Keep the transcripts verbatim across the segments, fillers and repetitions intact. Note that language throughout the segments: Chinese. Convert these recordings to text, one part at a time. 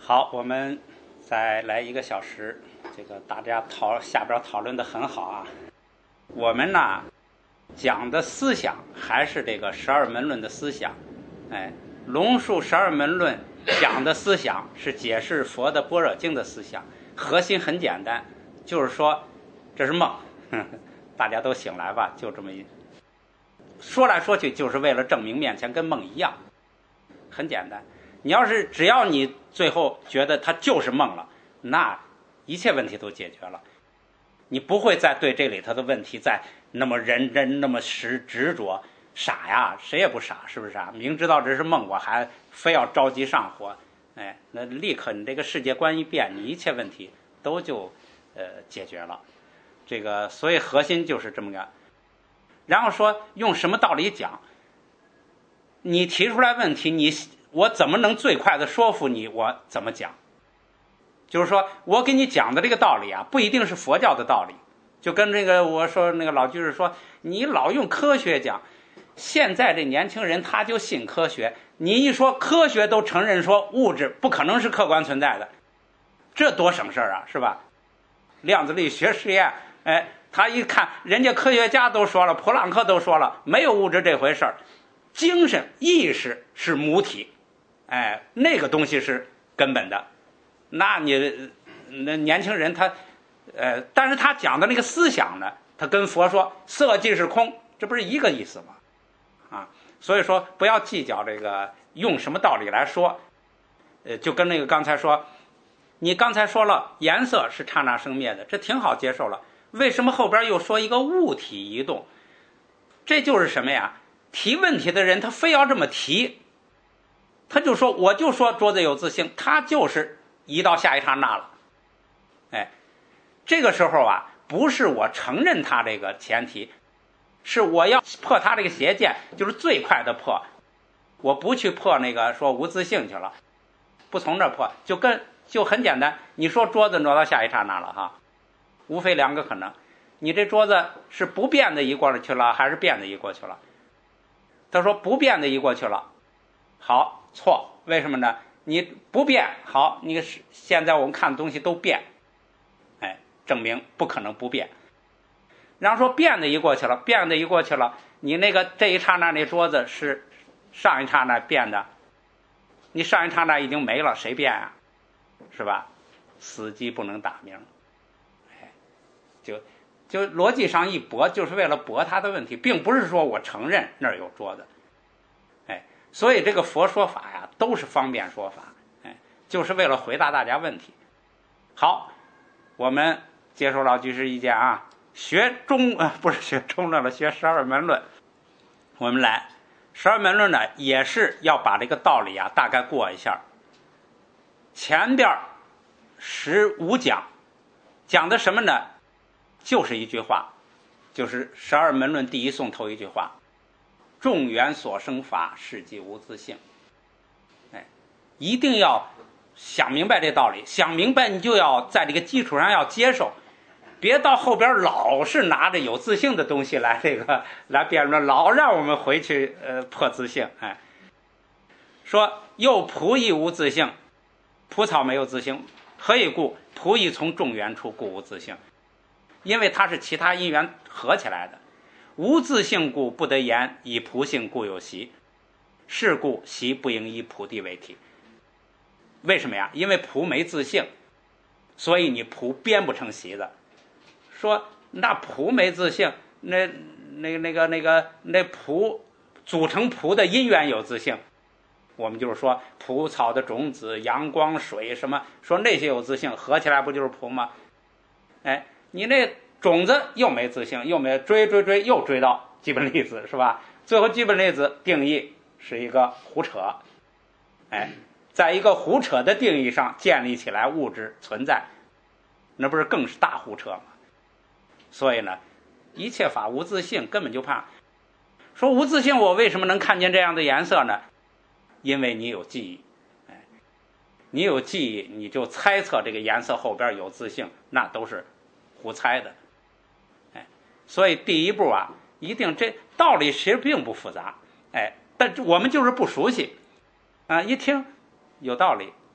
好，我们再来一个小时，这个大家讨下边讨论的很好啊。我们呢讲的思想还是这个十二门论的思想，哎，龙树十二门论讲的思想是解释佛的般若经的思想，核心很简单，就是说这是梦，呵呵大家都醒来吧，就这么一说来说去，就是为了证明面前跟梦一样，很简单。你要是只要你最后觉得它就是梦了，那一切问题都解决了，你不会再对这里头的问题再那么认真那么执执着。傻呀，谁也不傻，是不是啊？明知道这是梦，我还非要着急上火，哎，那立刻你这个世界观一变，你一切问题都就呃解决了。这个所以核心就是这么个。然后说用什么道理讲，你提出来问题，你我怎么能最快的说服你？我怎么讲？就是说我给你讲的这个道理啊，不一定是佛教的道理。就跟这个我说那个老居士说，你老用科学讲，现在这年轻人他就信科学，你一说科学都承认说物质不可能是客观存在的，这多省事啊，是吧？量子力学实验，哎，他一看人家科学家都说了，普朗克都说了，没有物质这回事儿，精神意识是母体，哎，那个东西是根本的。那你那年轻人他呃，但是他讲的那个思想呢，他跟佛说色即是空，这不是一个意思吗？啊，所以说不要计较这个用什么道理来说，呃，就跟那个刚才说，你刚才说了颜色是刹那生灭的，这挺好接受了，为什么后边又说一个物体移动？这就是什么呀？提问题的人他非要这么提，他就说我就说桌子有自性，他就是移到下一刹那了。哎，这个时候啊，不是我承认他这个前提，是我要破他这个邪见，就是最快的破。我不去破那个说无自性去了，不从这破，就跟就很简单。你说桌子挪到下一刹那了哈，无非两个可能，你这桌子是不变的移过去了，还是变的移过去了？他说不变的移过去了，好，错，为什么呢？你不变，好，你现在我们看东西都变，哎，证明不可能不变。然后说变的移过去了，变的移过去了，你那个这一刹那那桌子是上一刹那变的，你上一刹那已经没了，谁变啊？是吧？死鸡不能打鸣，哎，就就逻辑上一驳，就是为了驳他的问题，并不是说我承认那儿有桌子，哎，所以这个佛说法呀，都是方便说法，哎，就是为了回答大家问题。好，我们接受老居士意见啊，学中呃不是学中论了，学十二门论。我们来十二门论呢，也是要把这个道理啊大概过一下。前边十五讲讲的什么呢？就是一句话，就是十二门论第一颂头一句话：众缘所生法，是即无自性。哎，一定要想明白这道理，想明白你就要在这个基础上要接受，别到后边老是拿着有自性的东西来这个来辩论，老让我们回去呃破自性。哎，说又仆亦无自性，蒲草没有自性，何以故？仆亦从众缘出，故无自性。因为它是其他因缘合起来的，无自性故不得言，以仆性故有习，是故习不应以仆地为体。为什么呀？因为仆没自性，所以你仆编不成习的。说那仆没自性，那那那个那个那仆组成仆的因缘有自性，我们就是说蒲草的种子、阳光、水什么，说那些有自性，合起来不就是蒲吗？哎，你那种子又没自性，又没追追追，又追到基本粒子，是吧？最后基本粒子定义是一个胡扯，哎，在一个胡扯的定义上建立起来物质存在，那不是更是大胡扯吗？所以呢，一切法无自性，根本就怕说无自性，我为什么能看见这样的颜色呢？因为你有记忆，哎，你有记忆，你就猜测这个颜色后边有自性，那都是胡猜的，哎，所以第一步啊，一定这道理其实并不复杂，哎，但我们就是不熟悉，啊，一听有道理，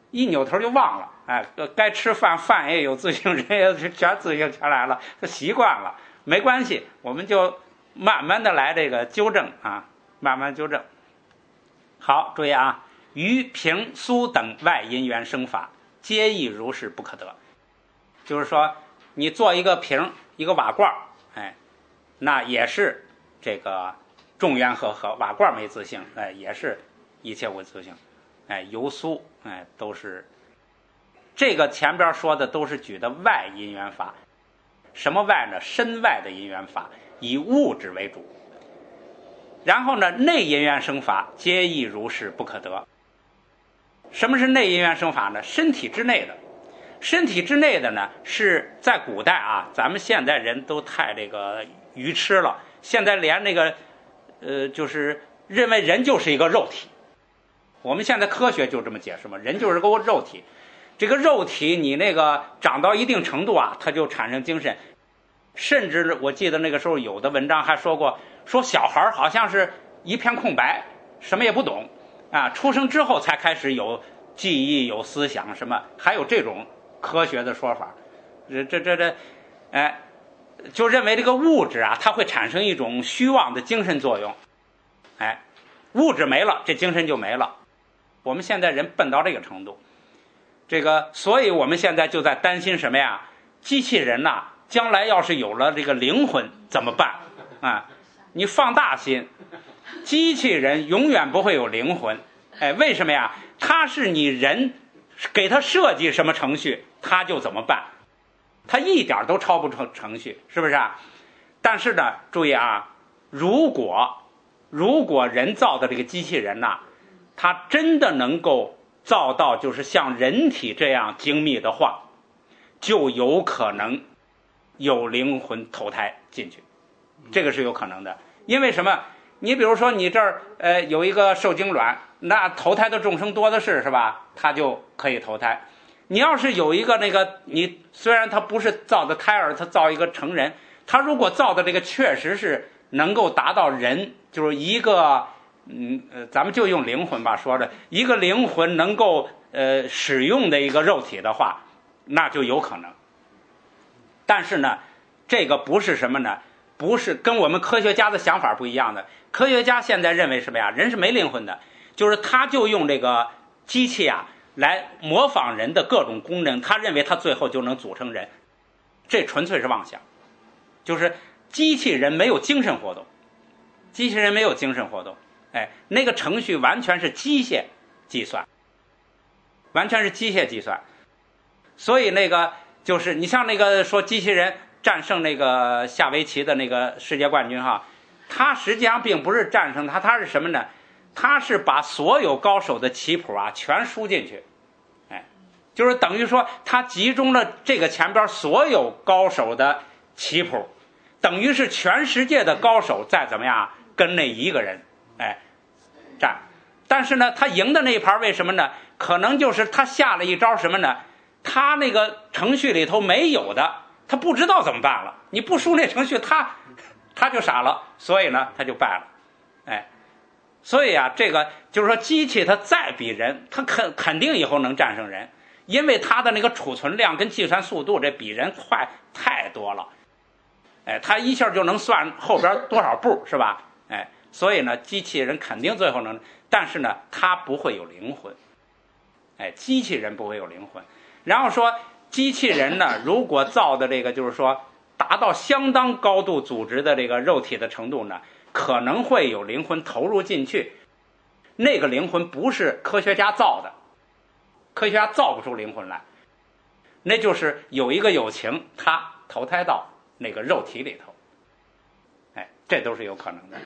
一扭头就忘了，哎，该吃饭饭也有自行，人也全自行全来了，他习惯了，没关系，我们就慢慢的来这个纠正啊，慢慢纠正。好，注意啊，于平苏等外因缘生法，皆亦如是不可得。就是说，你做一个瓶，一个瓦罐，哎，那也是这个众缘和合，瓦罐没自性，哎，也是一切无自性，哎，油酥，哎，都是这个前边说的都是举的外因缘法。什么外呢？身外的因缘法，以物质为主。然后呢，内因缘生法，皆亦如是不可得。什么是内因缘生法呢？身体之内的。身体之内的呢，是在古代啊，咱们现在人都太这个愚痴了，现在连那个呃，就是认为人就是一个肉体。我们现在科学就这么解释嘛，人就是个肉体。这个肉体你那个长到一定程度啊，它就产生精神。甚至我记得那个时候有的文章还说过，说小孩好像是一片空白，什么也不懂啊，出生之后才开始有记忆、有思想，什么还有这种科学的说法。这这这这，哎，就认为这个物质啊，它会产生一种虚妄的精神作用。哎，物质没了，这精神就没了。我们现在人笨到这个程度，这个，所以我们现在就在担心什么呀？机器人呐、啊，将来要是有了这个灵魂怎么办啊？你放大心，机器人永远不会有灵魂。哎，为什么呀？它是你人给它设计什么程序，它就怎么办，它一点都超不成程序，是不是啊？但是呢，注意啊，如果如果人造的这个机器人呐、啊，它真的能够造到就是像人体这样精密的话，就有可能有灵魂投胎进去，这个是有可能的。因为什么？你比如说你这儿呃有一个受精卵，那投胎的众生多的是，是吧？它就可以投胎。你要是有一个那个，你虽然它不是造的胎儿，它造一个成人，它如果造的这个确实是能够达到人，就是一个嗯呃，咱们就用灵魂吧说的，一个灵魂能够呃使用的一个肉体的话，那就有可能。但是呢，这个不是什么呢？不是跟我们科学家的想法不一样的。科学家现在认为什么呀？人是没灵魂的，就是他就用这个机器啊来模仿人的各种功能，他认为他最后就能组成人，这纯粹是妄想。就是机器人没有精神活动，机器人没有精神活动，哎，那个程序完全是机械计算，完全是机械计算。所以那个就是你像那个说机器人战胜那个下围棋的那个世界冠军哈，他实际上并不是战胜他，他是什么呢？他是把所有高手的棋谱啊全输进去，哎，就是等于说他集中了这个前边所有高手的棋谱，等于是全世界的高手在怎么样跟那一个人哎战。但是呢，他赢的那一盘为什么呢？可能就是他下了一招什么呢？他那个程序里头没有的，他不知道怎么办了。你不输那程序，他他就傻了，所以呢，他就败了。哎，所以啊，这个就是说，机器它再比人，它肯肯定以后能战胜人，因为它的那个储存量跟计算速度，这比人快太多了。哎，它一下就能算后边多少步，是吧？哎，所以呢，机器人肯定最后能，但是呢，它不会有灵魂。哎，机器人不会有灵魂。然后说，机器人呢，如果造的这个就是说达到相当高度组织的这个肉体的程度呢，可能会有灵魂投入进去。那个灵魂不是科学家造的，科学家造不出灵魂来，那就是有一个有情，他投胎到那个肉体里头。哎，这都是有可能的。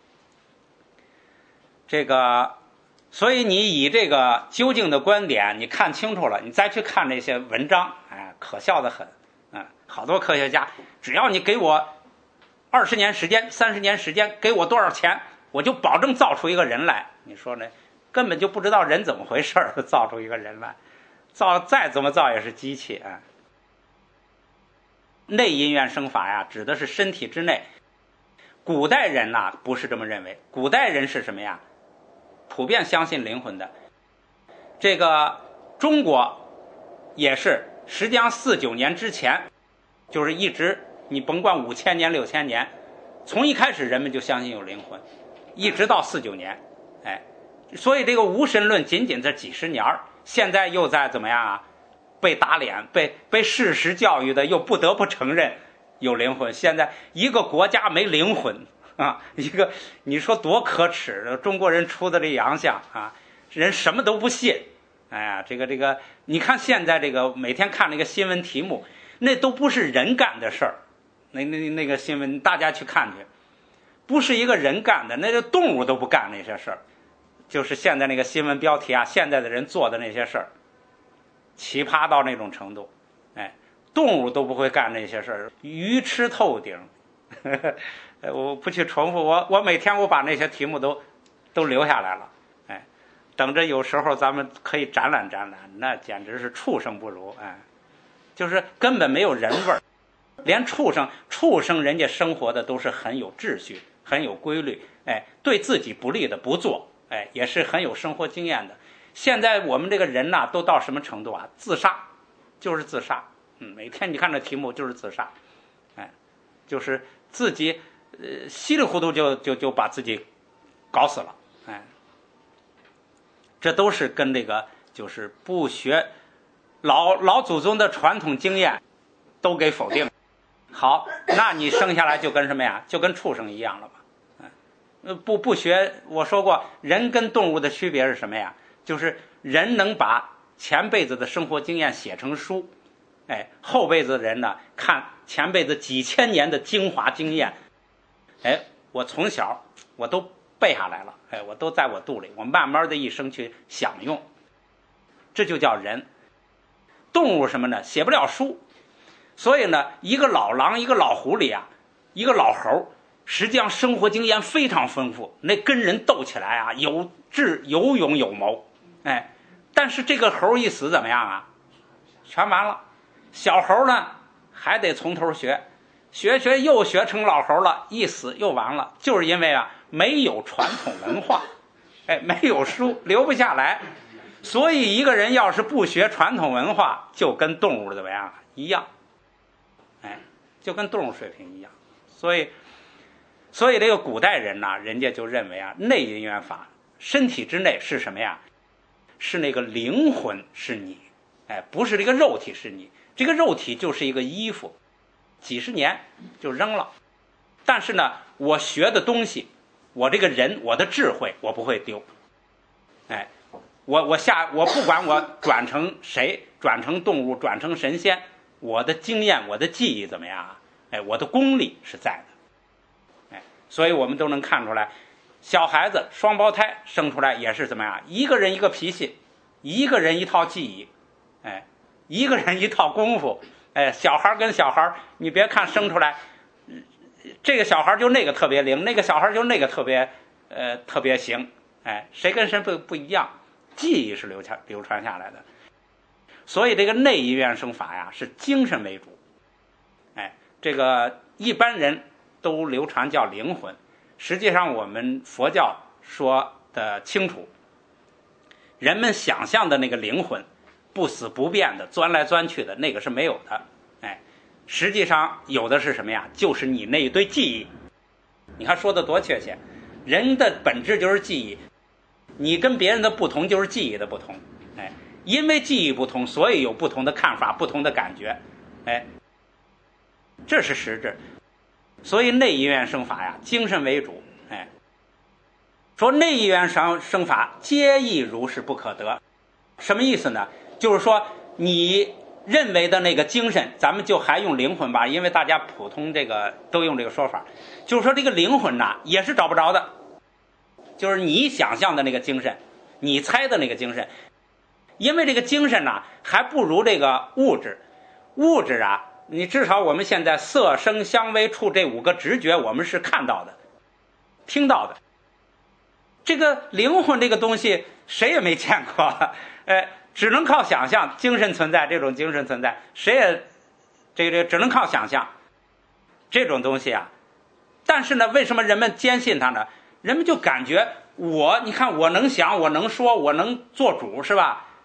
这个所以你以这个究竟的观点你看清楚了，你再去看那些文章，哎，可笑得很。嗯，好多科学家，只要你给我二十年时间、三十年时间，给我多少钱，我就保证造出一个人来。你说呢？根本就不知道人怎么回事，造出一个人来，造再怎么造也是机器啊。内因缘生法呀，指的是身体之内。古代人呐、啊，不是这么认为。古代人是什么呀？普遍相信灵魂的。这个中国也是，实际上四九年之前，就是一直你甭管五千年六千年，从一开始人们就相信有灵魂，一直到四九年，哎，所以这个无神论仅仅这几十年，现在又在怎么样啊？被打脸，被被事实教育的，又不得不承认有灵魂。现在一个国家没灵魂啊，一个你说多可耻！中国人出的这洋相啊，人什么都不信。哎呀，这个这个，你看现在这个每天看那个新闻题目，那都不是人干的事儿。那那那个新闻大家去看去，不是一个人干的，那就动物都不干那些事儿。就是现在那个新闻标题啊，现在的人做的那些事儿，奇葩到那种程度，哎，动物都不会干那些事儿，愚痴透顶。呵呵，我不去重复，我我每天我把那些题目都都留下来了，哎，等着有时候咱们可以展览展览，那简直是畜生不如，哎，就是根本没有人味儿，连畜生畜生人家生活的都是很有秩序，很有规律，哎，对自己不利的不做，哎，也是很有生活经验的。现在我们这个人呐，都到什么程度啊？自杀，就是自杀。嗯，每天你看这题目就是自杀，哎，就是自己呃稀里糊涂就就就把自己搞死了，哎，这都是跟这个就是不学老老祖宗的传统经验都给否定。好，那你生下来就跟什么呀？就跟畜生一样了吧？哎，不不学，我说过，人跟动物的区别是什么呀？就是人能把前辈子的生活经验写成书，哎，后辈子的人呢，看前辈子几千年的精华经验，哎，我从小我都背下来了，哎，我都在我肚里，我慢慢的一生去享用，这就叫人。动物什么呢？写不了书，所以呢，一个老狼，一个老狐狸啊，一个老猴，实际上生活经验非常丰富，那跟人斗起来啊，有智有勇有谋。哎，但是这个猴一死怎么样啊？全完了。小猴呢，还得从头学，学学又学成老猴了，一死又完了，就是因为啊没有传统文化，哎，没有书留不下来。所以一个人要是不学传统文化，就跟动物怎么样一样，哎，就跟动物水平一样。所以，所以这个古代人呐，人家就认为啊，内因缘法，身体之内是什么呀？是那个灵魂是你，哎，不是这个肉体是你。这个肉体就是一个衣服，几十年就扔了。但是呢，我学的东西，我这个人，我的智慧，我不会丢。哎，我我下我不管我转成谁，转成动物，转成神仙，我的经验，我的记忆怎么样啊？哎，我的功力是在的。哎，所以我们都能看出来。小孩子双胞胎生出来也是怎么样？一个人一个脾气，一个人一套技艺，哎，一个人一套功夫，哎，小孩跟小孩，你别看生出来，这个小孩就那个特别灵，那个小孩就那个特别呃特别行，哎，谁跟谁不不一样，技艺是流传流传下来的。所以这个内因缘生法呀，是精神为主，哎，这个一般人都流传叫灵魂。实际上我们佛教说的清楚，人们想象的那个灵魂不死不变的钻来钻去的那个是没有的，哎，实际上有的是什么呀？就是你那一堆记忆。你看说的多确切，人的本质就是记忆，你跟别人的不同就是记忆的不同，哎，因为记忆不同，所以有不同的看法，不同的感觉，哎，这是实质。所以内因缘生法呀，精神为主，哎，说内因缘生生法皆亦如是不可得，什么意思呢？就是说你认为的那个精神，咱们就还用灵魂吧，因为大家普通这个都用这个说法，就是说这个灵魂呐也是找不着的，就是你想象的那个精神，你猜的那个精神，因为这个精神呐还不如这个物质，物质啊。你至少我们现在色声香味触这五个直觉我们是看到的听到的，这个灵魂这个东西谁也没见过，哎，只能靠想象，精神存在，这种精神存在谁也这个只能靠想象这种东西啊。但是呢，为什么人们坚信它呢？人们就感觉我你看我能想，我能说，我能做主，是吧？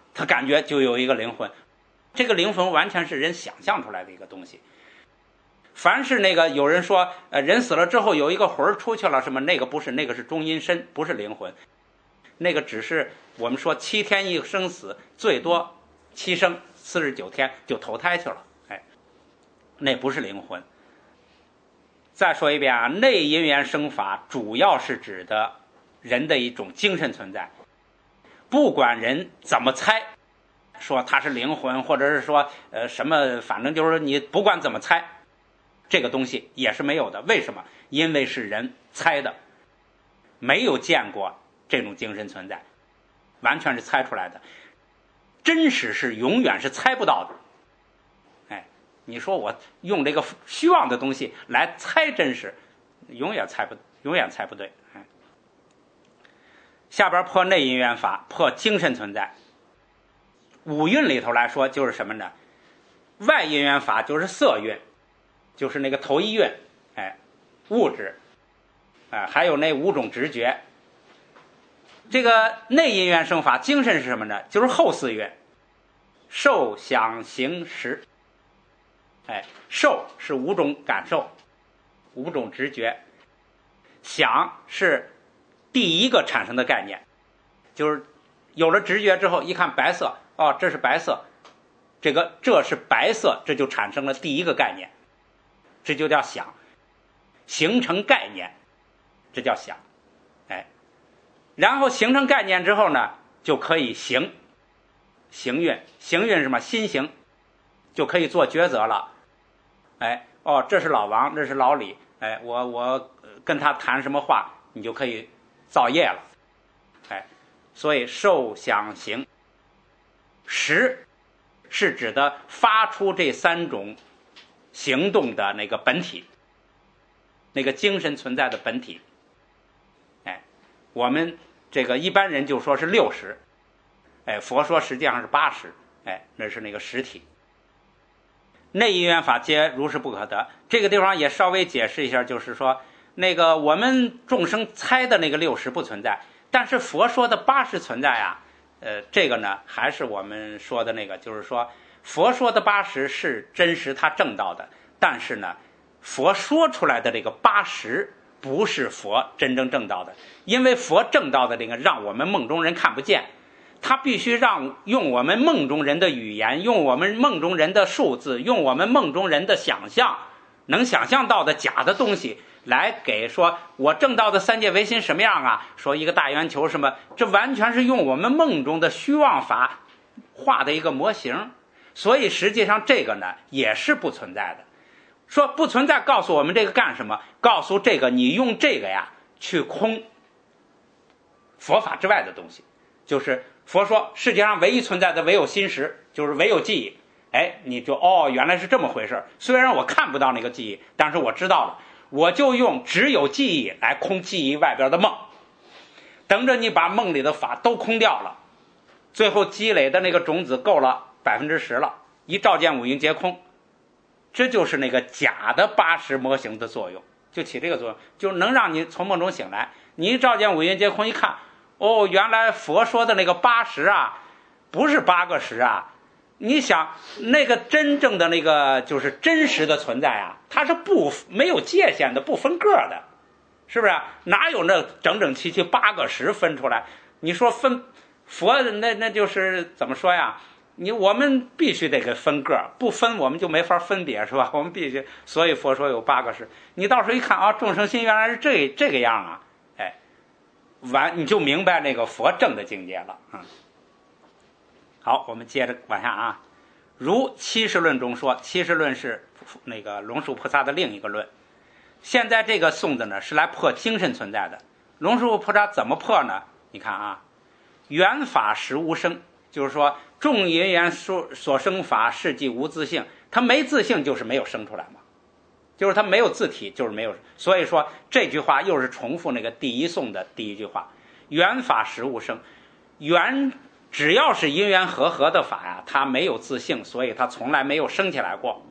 他感觉就有一个灵魂。这个灵魂完全是人想象出来的一个东西。凡是那个有人说呃，人死了之后有一个魂出去了什么，那个不是，那个是中阴身，不是灵魂。那个只是我们说七天一生死，最多七生四十九天就投胎去了，哎，那不是灵魂。再说一遍啊，内因缘生法主要是指的人的一种精神存在，不管人怎么猜，说它是灵魂，或者是说呃什么，反正就是你不管怎么猜，这个东西也是没有的。为什么？因为是人猜的，没有见过这种精神存在，完全是猜出来的。真实是永远是猜不到的。哎，你说我用这个虚妄的东西来猜真实，永远猜不永远猜不对。哎，下边破内因缘法，破精神存在。五蕴里头来说就是什么呢？外因缘法就是色蕴，就是那个头一蕴，哎，物质，哎，还有那五种直觉。这个内因缘生法，精神是什么呢？就是后四蕴，受想行识。哎，受是五种感受，五种直觉。想是第一个产生的概念，就是有了直觉之后，一看白色，哦，这是白色，这个这是白色，这就产生了第一个概念，这就叫想，形成概念，这叫想。哎，然后形成概念之后呢，就可以行，行运，行运是什么？心行，就可以做抉择了。哎，哦，这是老王，这是老李，哎，我我跟他谈什么话，你就可以造业了。哎，所以受想行识是指的发出这三种行动的那个本体，那个精神存在的本体。哎，我们这个一般人就说是六识，哎，佛说实际上是八识，哎，那是那个实体。内因缘法皆如是不可得，这个地方也稍微解释一下，就是说那个我们众生猜的那个六识不存在，但是佛说的八识存在啊。呃，这个呢还是我们说的那个，就是说佛说的八识是真实他证到的，但是呢佛说出来的这个八识不是佛真正证到的，因为佛证到的这个让我们梦中人看不见，他必须让用我们梦中人的语言，用我们梦中人的数字，用我们梦中人的想象，能想象到的假的东西来给说我证到的三界唯心什么样啊，说一个大圆球什么，这完全是用我们梦中的虚妄法画的一个模型。所以实际上这个呢也是不存在的。说不存在告诉我们这个干什么？告诉这个你用这个呀去空佛法之外的东西。就是佛说世界上唯一存在的唯有心识，就是唯有记忆。哎，你就哦原来是这么回事。虽然我看不到那个记忆，但是我知道了，我就用只有记忆来空记忆外边的梦。等着你把梦里的法都空掉了，最后积累的那个种子够了百分之十了，一照见五蕴皆空，这就是那个假的八识模型的作用，就起这个作用，就能让你从梦中醒来。你一照见五蕴皆空，一看，哦，原来佛说的那个八识啊，不是八个识啊。你想那个真正的那个就是真实的存在啊，它是不没有界限的，不分个的，是不是？哪有那整整齐齐八个识分出来？你说分佛那那就是怎么说呀？你我们必须得给分个，不分我们就没法分别，是吧？我们必须，所以佛说有八个识。你到时候一看啊，众生心原来是这这个样啊，哎，完你就明白那个佛正的境界了。嗯，好，我们接着往下啊。如七十论中说，七十论是那个龙树菩萨的另一个论。现在这个颂的呢是来破精神存在的。龙树菩萨怎么破呢？你看啊，缘法实无生，就是说众因缘所生法是即无自性，它没自性就是没有生出来嘛，就是它没有自体就是没有。所以说这句话又是重复那个第一颂的第一句话，缘法实无生。缘只要是因缘和合的法呀，它没有自性，所以它从来没有生起来过。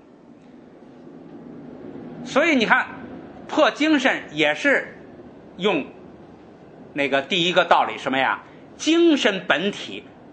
所以你看破精神也是用那个第一个道理，什么呀？精神本体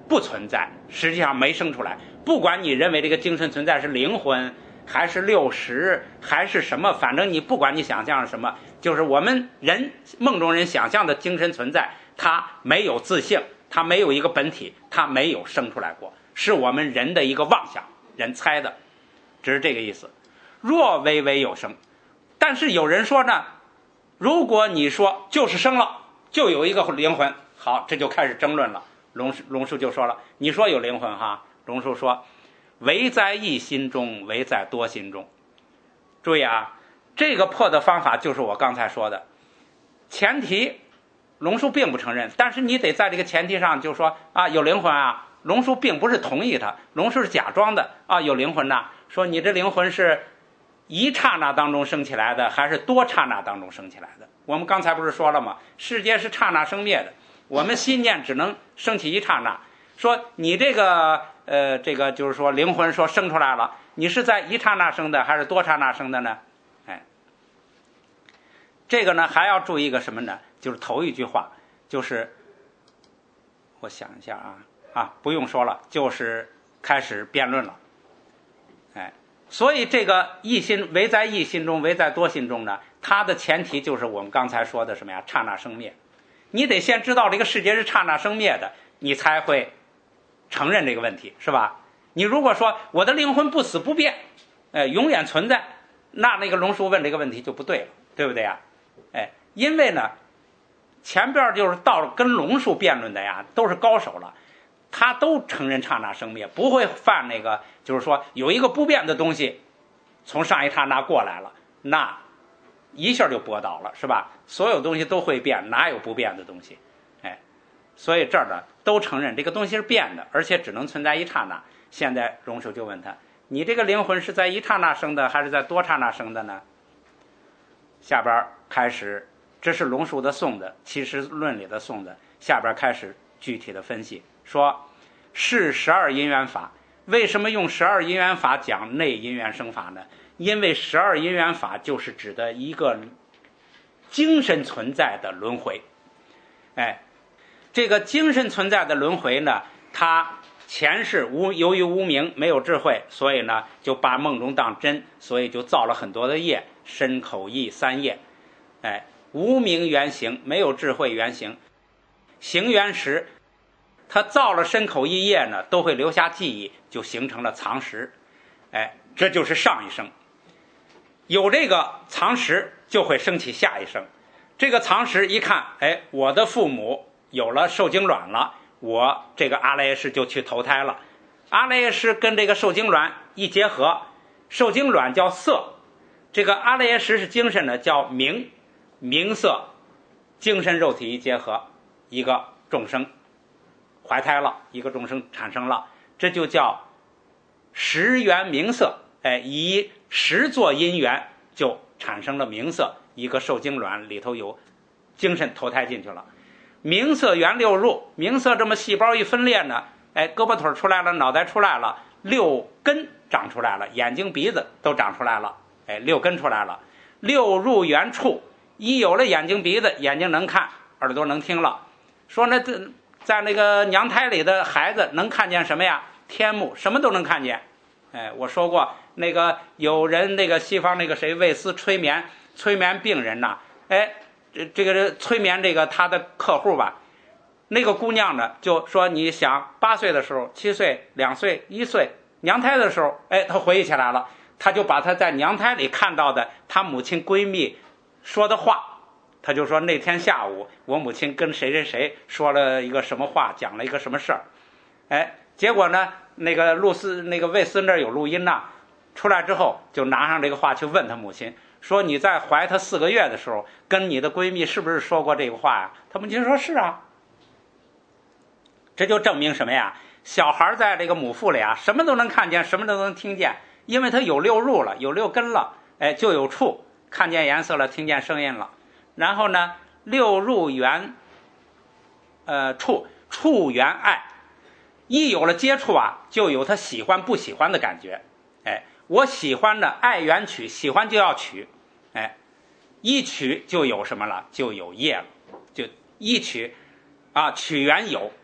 不存在，实际上没生出来。不管你认为这个精神存在是灵魂还是六识还是什么，反正你不管你想象是什么，就是我们人梦中人想象的精神存在，它没有自性，它没有一个本体，它没有生出来过，是我们人的一个妄想，人猜的，只是这个意思。若微微有生，但是有人说呢，如果你说就是生了，就有一个灵魂，好，这就开始争论了。龙龙树就说了，你说有灵魂哈，龙树说，唯在一心中，唯在多心中。注意啊，这个破的方法就是我刚才说的，前提龙树并不承认，但是你得在这个前提上就说啊有灵魂啊，龙树并不是同意他，龙树是假装的啊有灵魂呐、啊，说你这灵魂是一刹那当中升起来的，还是多刹那当中升起来的？我们刚才不是说了吗？世界是刹那生灭的，我们心念只能升起一刹那。说你这个呃，这个就是说灵魂说生出来了，你是在一刹那生的，还是多刹那生的呢？哎，这个呢还要注意一个什么呢？就是头一句话，就是我想一下啊啊，不用说了，就是开始辩论了。哎。所以这个一心唯在一心中，唯在多心中呢，它的前提就是我们刚才说的什么呀？刹那生灭。你得先知道这个世界是刹那生灭的，你才会承认这个问题，是吧？你如果说我的灵魂不死不变，呃，永远存在，那那个龙树问这个问题就不对了，对不对呀？哎，因为呢，前边就是到了跟龙树辩论的呀，都是高手了。他都承认刹那生灭，不会犯那个，就是说有一个不变的东西从上一刹那过来了，那一下就驳倒了，是吧？所有东西都会变，哪有不变的东西？哎，所以这儿呢都承认这个东西是变的，而且只能存在一刹那。现在龙树就问他，你这个灵魂是在一刹那生的，还是在多刹那生的呢？下边开始，这是龙树的颂的其实论里的颂的，下边开始具体的分析。说是十二因缘法，为什么用十二因缘法讲内因缘生法呢？因为十二因缘法就是指的一个精神存在的轮回。哎，这个精神存在的轮回呢，它前世无由于无明没有智慧，所以呢就把梦中当真，所以就造了很多的业，身口意三业。哎，无明原形，没有智慧原形，行原识。他造了身口意业呢，都会留下记忆，就形成了藏识。哎，这就是上一生。有这个藏识，就会升起下一生。这个藏识一看，哎，我的父母有了受精卵了，我这个阿赖耶识就去投胎了。阿赖耶识跟这个受精卵一结合，受精卵叫色，这个阿赖耶识是精神的，叫名，名色，精神肉体一结合，一个众生怀胎了，一个众生产生了，这就叫识缘名色。哎，以识作因缘，就产生了名色，一个受精卵里头有精神投胎进去了。名色缘六入，名色这么细胞一分裂呢，哎，胳膊腿出来了，脑袋出来了，六根长出来了，眼睛鼻子都长出来了，哎，六根出来了。六入缘触，一有了眼睛鼻子，眼睛能看，耳朵能听了。说那这在那个娘胎里的孩子能看见什么呀？天目，什么都能看见。哎，我说过那个有人那个西方那个谁魏斯催眠催眠病人呐，哎，这这个催眠这个他的客户吧，那个姑娘呢就说你想八岁的时候、七岁、两岁、一岁娘胎的时候，哎，她回忆起来了，她就把她在娘胎里看到的她母亲闺蜜说的话，她就说那天下午我母亲跟谁谁谁说了一个什么话，讲了一个什么事儿，哎，结果呢那个露丝那个魏斯那儿有录音呐、啊，出来之后就拿上这个话去问他母亲，说你在怀她四个月的时候跟你的闺蜜是不是说过这个话呀？她母亲说是啊。这就证明什么呀？小孩在这个母腹里啊，什么都能看见，什么都能听见，因为他有六入了，有六根了，哎，就有触，看见颜色了，听见声音了。然后呢，六入缘呃触，触缘爱，一有了接触啊，就有他喜欢不喜欢的感觉。哎，我喜欢的爱缘取，喜欢就要取，哎，一取就有什么了？就有业了，就一取啊，取缘有，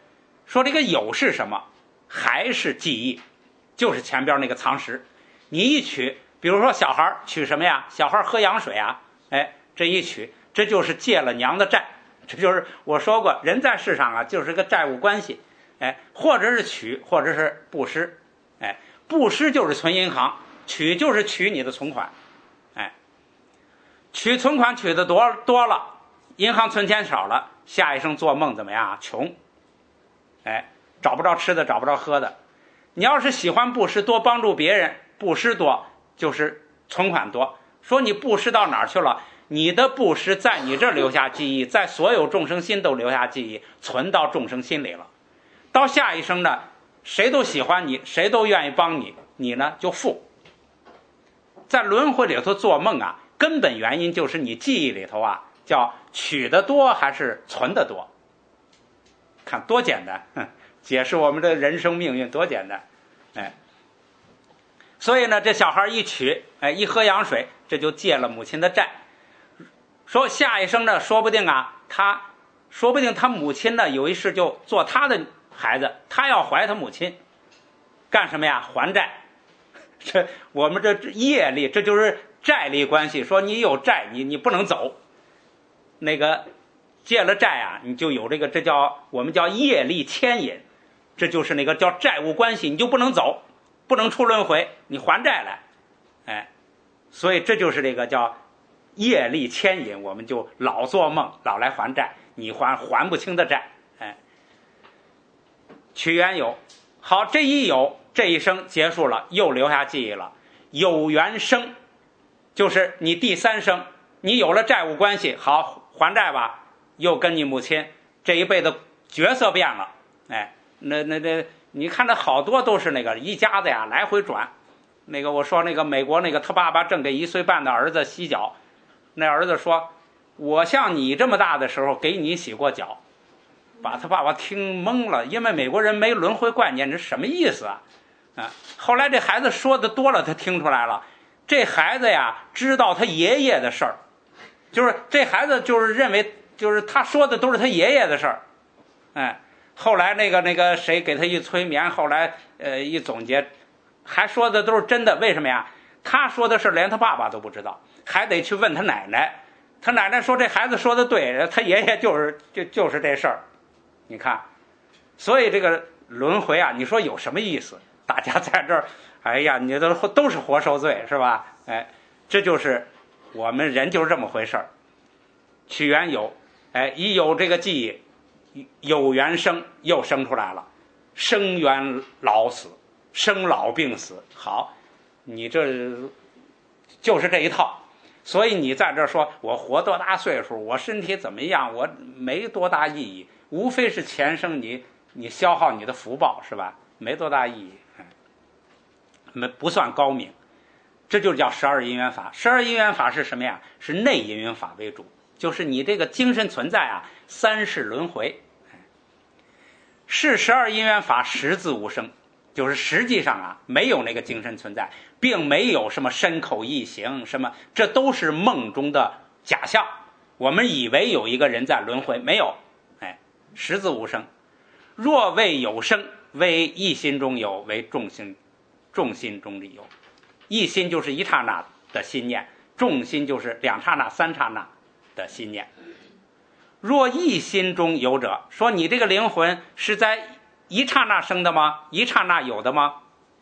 说这个有是什么？还是记忆，就是前边那个藏识。你一取，比如说小孩取什么呀？小孩喝羊水啊，哎，这一取，这就是借了娘的债。这就是我说过，人在世上啊，就是个债务关系。哎，或者是取，或者是布施。哎，布施就是存银行，取就是取你的存款。哎，取存款取的多多了，银行存钱少了，下一生做梦怎么样？穷。哎，找不着吃的，找不着喝的。你要是喜欢布施，多帮助别人，布施多就是存款多。说你布施到哪儿去了？你的布施在你这儿留下记忆，在所有众生心都留下记忆，存到众生心里了。到下一生呢，谁都喜欢你，谁都愿意帮你，你呢就富。在轮回里头做梦啊，根本原因就是你记忆里头啊，叫取的多还是存的多。看多简单，哼，解释我们的人生命运多简单。哎，所以呢，这小孩一取，哎，一喝羊水，这就借了母亲的债。说下一生呢，说不定啊，他说不定他母亲呢有一世就做他的孩子，他要怀他母亲，干什么呀？还债。这我们这业力，这就是债力关系。说你有债，你你不能走。那个借了债啊，你就有这个，这叫我们叫业力牵引，这就是那个叫债务关系，你就不能走，不能出轮回，你还债来。哎，所以这就是这个叫业力牵引，我们就老做梦，老来还债，你还还不清的债。哎，取缘有，好，这一有，这一生结束了，又留下记忆了。有缘生，就是你第三生，你有了债务关系，好还债吧，又跟你母亲这一辈子角色变了。哎，那那那，你看这好多都是那个一家子呀来回转。那个我说那个美国那个他爸爸正给一岁半的儿子洗脚，那儿子说：“我像你这么大的时候给你洗过脚。”把他爸爸听懵了，因为美国人没轮回观念，这什么意思啊？啊！后来这孩子说的多了，他听出来了。这孩子呀，知道他爷爷的事儿，就是这孩子就是认为，就是他说的都是他爷爷的事儿。哎，后来那个那个谁给他一催眠，后来呃一总结，还说的都是真的。为什么呀？他说的事连他爸爸都不知道，还得去问他奶奶。他奶奶说这孩子说的对，他爷爷就是就就是这事儿。你看，所以这个轮回啊，你说有什么意思？大家在这儿，哎呀，你都都是活受罪，是吧？哎，这就是我们人就是这么回事儿。取缘有，哎，一有这个记忆，有缘生又生出来了，生缘老死，生老病死。好，你这就是这一套。所以你在这儿说我活多大岁数，我身体怎么样，我没多大意义。无非是前生你你消耗你的福报，是吧？没多大意义，没不算高明。这就叫十二因缘法。十二因缘法是什么呀？是内因缘法为主，就是你这个精神存在啊，三世轮回。是十二因缘法实自无生，就是实际上啊没有那个精神存在，并没有什么身口意行什么，这都是梦中的假象。我们以为有一个人在轮回，没有。实自无生。若谓有生，为一心中有，为众心众心中里有。一心就是一刹那的心念，众心就是两刹那三刹那的心念。若一心中有者，说你这个灵魂是在一刹那生的吗？一刹那有的吗？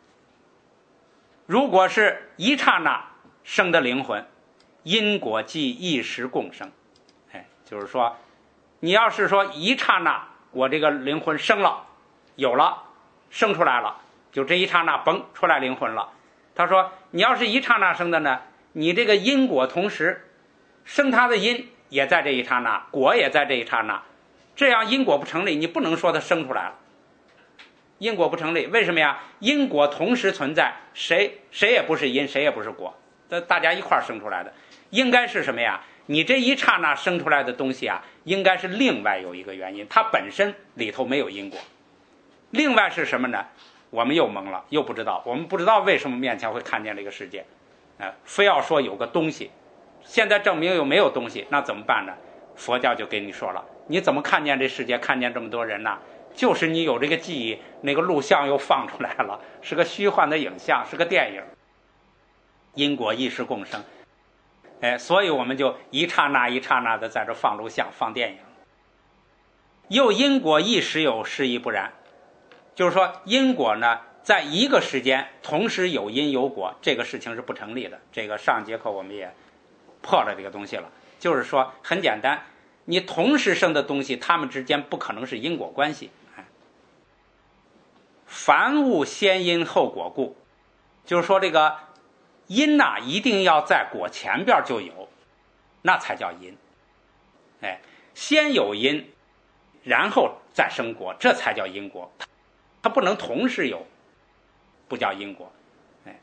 如果是一刹那生的灵魂，因果即一时共生。哎，就是说你要是说一刹那我这个灵魂生了，有了，生出来了，就这一刹那嘣出来灵魂了。他说你要是一刹那生的呢，你这个因果同时生他的因也在这一刹那，果也在这一刹那，这样因果不成立，你不能说它生出来了。因果不成立，为什么呀？因果同时存在，谁谁也不是因，谁也不是果，大家一块生出来的。应该是什么呀？你这一刹那生出来的东西啊，应该是另外有一个原因，它本身里头没有因果。另外是什么呢？我们又懵了，又不知道，我们不知道为什么面前会看见这个世界，呃，非要说有个东西，现在证明又没有东西，那怎么办呢？佛教就给你说了，你怎么看见这世界，看见这么多人呢？ 就是你有这个记忆，那个录像又放出来了，是个虚幻的影像，是个电影。因果一时共生，哎，所以我们就一刹那一刹那的在这放录像放电影。又因果一时有，是亦不然，就是说因果呢在一个时间同时有因有果，这个事情是不成立的。这个上节课我们也破了这个东西了，就是说很简单，你同时生的东西它们之间不可能是因果关系。凡物先因后果故，就是说这个因呐、啊、一定要在果前边就有，那才叫因。哎，先有因然后再生果，这才叫因果。它不能同时有，不叫因果。哎，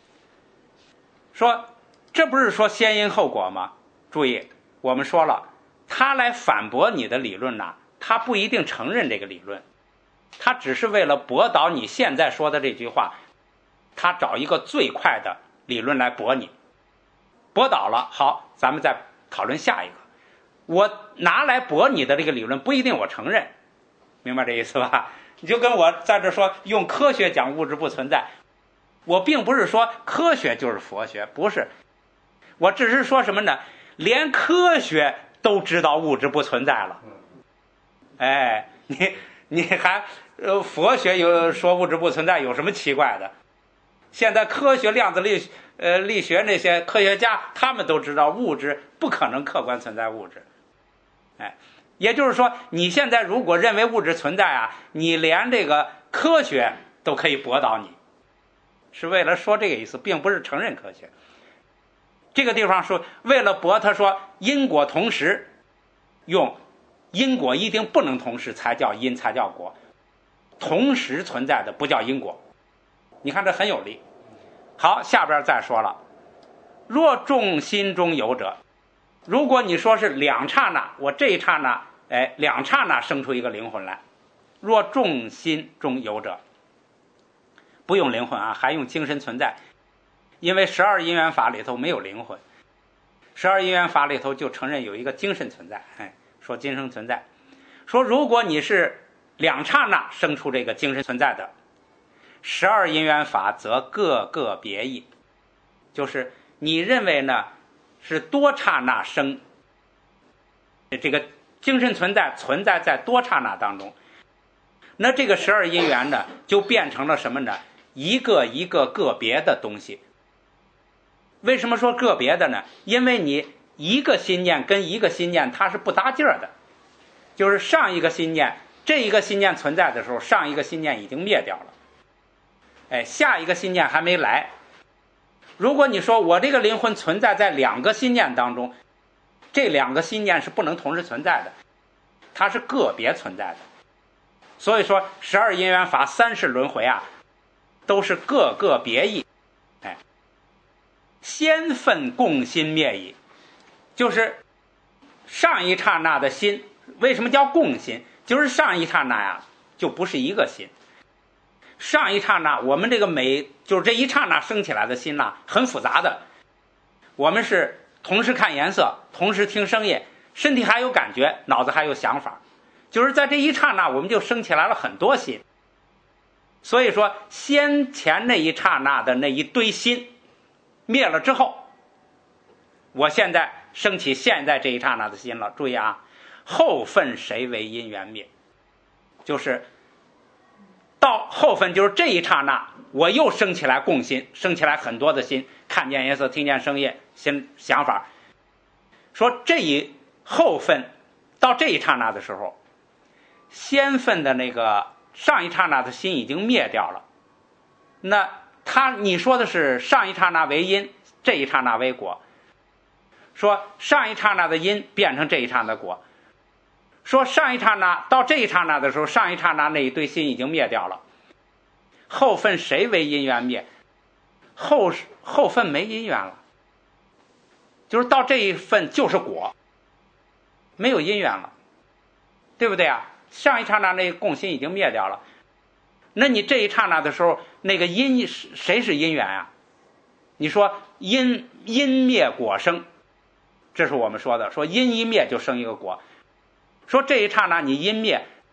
说这不是说先因后果吗？注意，我们说了，他来反驳你的理论呐，他不一定承认这个理论，他只是为了驳倒你现在说的这句话，他找一个最快的理论来驳你。驳倒了，好，咱们再讨论下一个。我拿来驳你的这个理论不一定我承认，明白这意思吧？你就跟我在这说用科学讲物质不存在，我并不是说科学就是佛学，不是，我只是说什么呢？连科学都知道物质不存在了，哎，你你还呃佛学有说物质不存在有什么奇怪的？现在科学量子力呃力学那些科学家他们都知道物质不可能客观存在物质，哎，也就是说你现在如果认为物质存在啊，你连这个科学都可以驳倒你，是为了说这个意思，并不是承认科学。这个地方说为了驳他说因果同时，用因果一定不能同时才叫因才叫果，同时存在的不叫因果。你看这很有力。好，下边再说了，若众心中有者，如果你说是两刹那，我这一刹那哎两刹那生出一个灵魂来，若众心中有者，不用灵魂啊，还用精神存在，因为十二因缘法里头没有灵魂，十二因缘法里头就承认有一个精神存在，哎，说精神存在，说如果你是两刹那生出这个精神存在的，十二因缘法则各个别异，就是你认为呢是多刹那生，这个精神存在存在在多刹那当中，那这个十二因缘呢就变成了什么呢？一个一个个别的东西。为什么说个别的呢？因为你一个心念跟一个心念它是不搭劲儿的，就是上一个心念，这一个心念存在的时候，上一个心念已经灭掉了，哎，下一个心念还没来。如果你说我这个灵魂存在在两个心念当中，这两个心念是不能同时存在的，它是个别存在的。所以说十二因缘法三世轮回啊，都是各个别异，哎，先分共心灭矣，就是上一刹那的心，为什么叫共心？就是上一刹那呀，就不是一个心。上一刹那，我们这个每就是这一刹那升起来的心呐，很复杂的。我们是同时看颜色，同时听声音，身体还有感觉，脑子还有想法，就是在这一刹那，我们就升起来了很多心。所以说，先前那一刹那的那一堆心灭了之后，我现在升起现在这一刹那的心了。注意啊，后分谁为因缘灭？就是到后分，就是这一刹那，我又升起来共心，升起来很多的心，看见颜色，听见声音，心想法。说这一后分到这一刹那的时候，先分的那个上一刹那的心已经灭掉了，那他你说的是上一刹那为因，这一刹那为果，说上一刹那的因变成这一刹那的果，说上一刹那到这一刹那的时候，上一刹那那一堆心已经灭掉了，后分谁为因缘灭？后后分没因缘了，就是到这一份就是果，没有因缘了，对不对啊？上一刹那那个共心已经灭掉了，那你这一刹那的时候，那个因谁是因缘啊？你说因因灭果生，这是我们说的，说因一灭就生一个果。说这一刹那你因灭，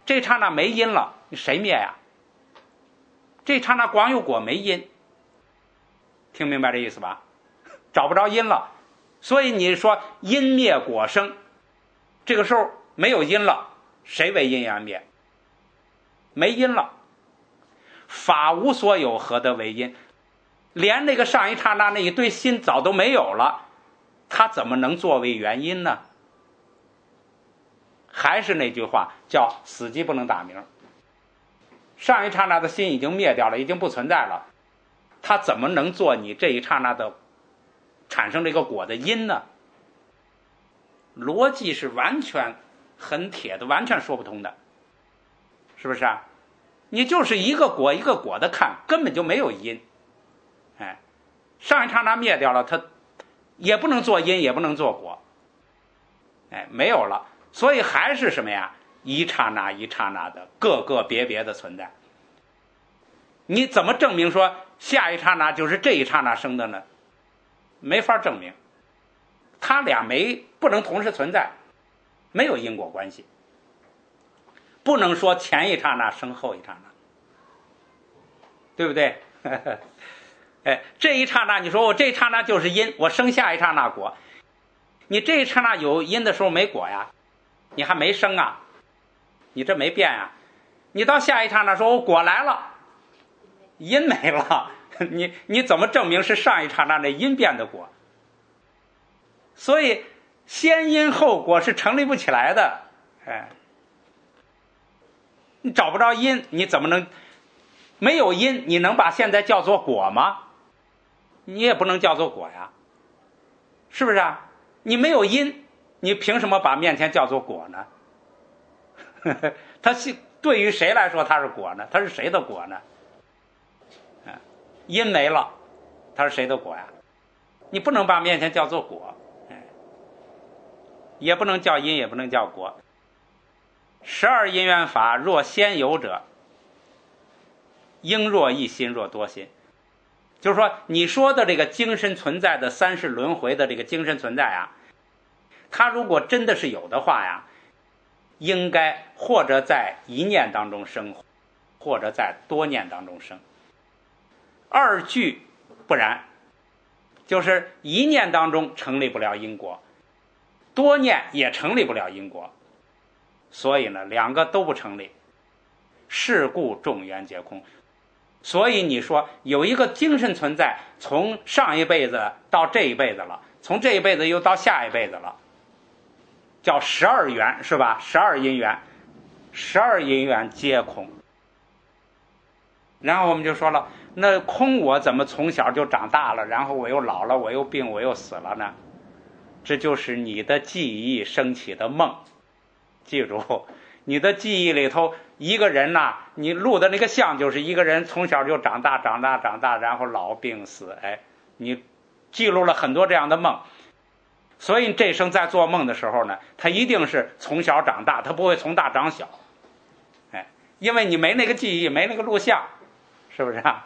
这刹那没因了，谁灭呀？这刹那光有果没因，听明白这意思吧？找不着因了，所以你说因灭果生，这个时候没有因了，谁为因缘灭？没因了，法无所有，何得为因？连那个上一刹那那一堆心早都没有了，它怎么能作为原因呢？还是那句话，叫死鸡不能打鸣。上一刹那的心已经灭掉了，已经不存在了，它怎么能做你这一刹那的产生这个果的因呢？逻辑是完全很铁的，完全说不通的，是不是啊？你就是一个果一个果的看，根本就没有因。哎，上一刹那灭掉了，它也不能做因，也不能做果，哎，没有了，所以还是什么呀？一刹那一刹那的个个别别的存在。你怎么证明说下一刹那就是这一刹那生的呢？没法证明，它俩没不能同时存在，没有因果关系。不能说前一刹那生后一刹那，对不对？哎，这一刹那你说我这一刹那就是因，我生下一刹那果，你这一刹那有因的时候没果呀，你还没生啊，你这没变啊。你到下一刹那说我果来了，因没了，你你怎么证明是上一刹那那因变的果？所以先因后果是成立不起来的。哎，你找不着因，你怎么能没有因？你能把现在叫做果吗？你也不能叫做果呀，是不是啊？你没有因，你凭什么把面前叫做果呢？它是对于谁来说它是果呢？它是谁的果呢？因没了，它是谁的果呀？你不能把面前叫做果，哎，也不能叫因，也不能叫果。十二因缘法，若先有者，应若一心，若多心。就是说，你说的这个精神存在的三世轮回的这个精神存在啊，它如果真的是有的话呀，应该或者在一念当中生，或者在多念当中生。二句不然，就是一念当中成立不了因果，多念也成立不了因果，所以呢，两个都不成立。是故众缘皆空。所以你说有一个精神存在，从上一辈子到这一辈子了，从这一辈子又到下一辈子了，叫十二缘，是吧？十二因缘，十二因缘皆空。然后我们就说了，那空我怎么从小就长大了，然后我又老了，我又病，我又死了呢？这就是你的记忆升起的梦。记住，你的记忆里头，一个人呐、啊，你录的那个像就是一个人从小就长大长大长大，然后老病死。哎，你记录了很多这样的梦，所以这生在做梦的时候呢，他一定是从小长大，他不会从大长小。哎，因为你没那个记忆，没那个录像，是不是啊？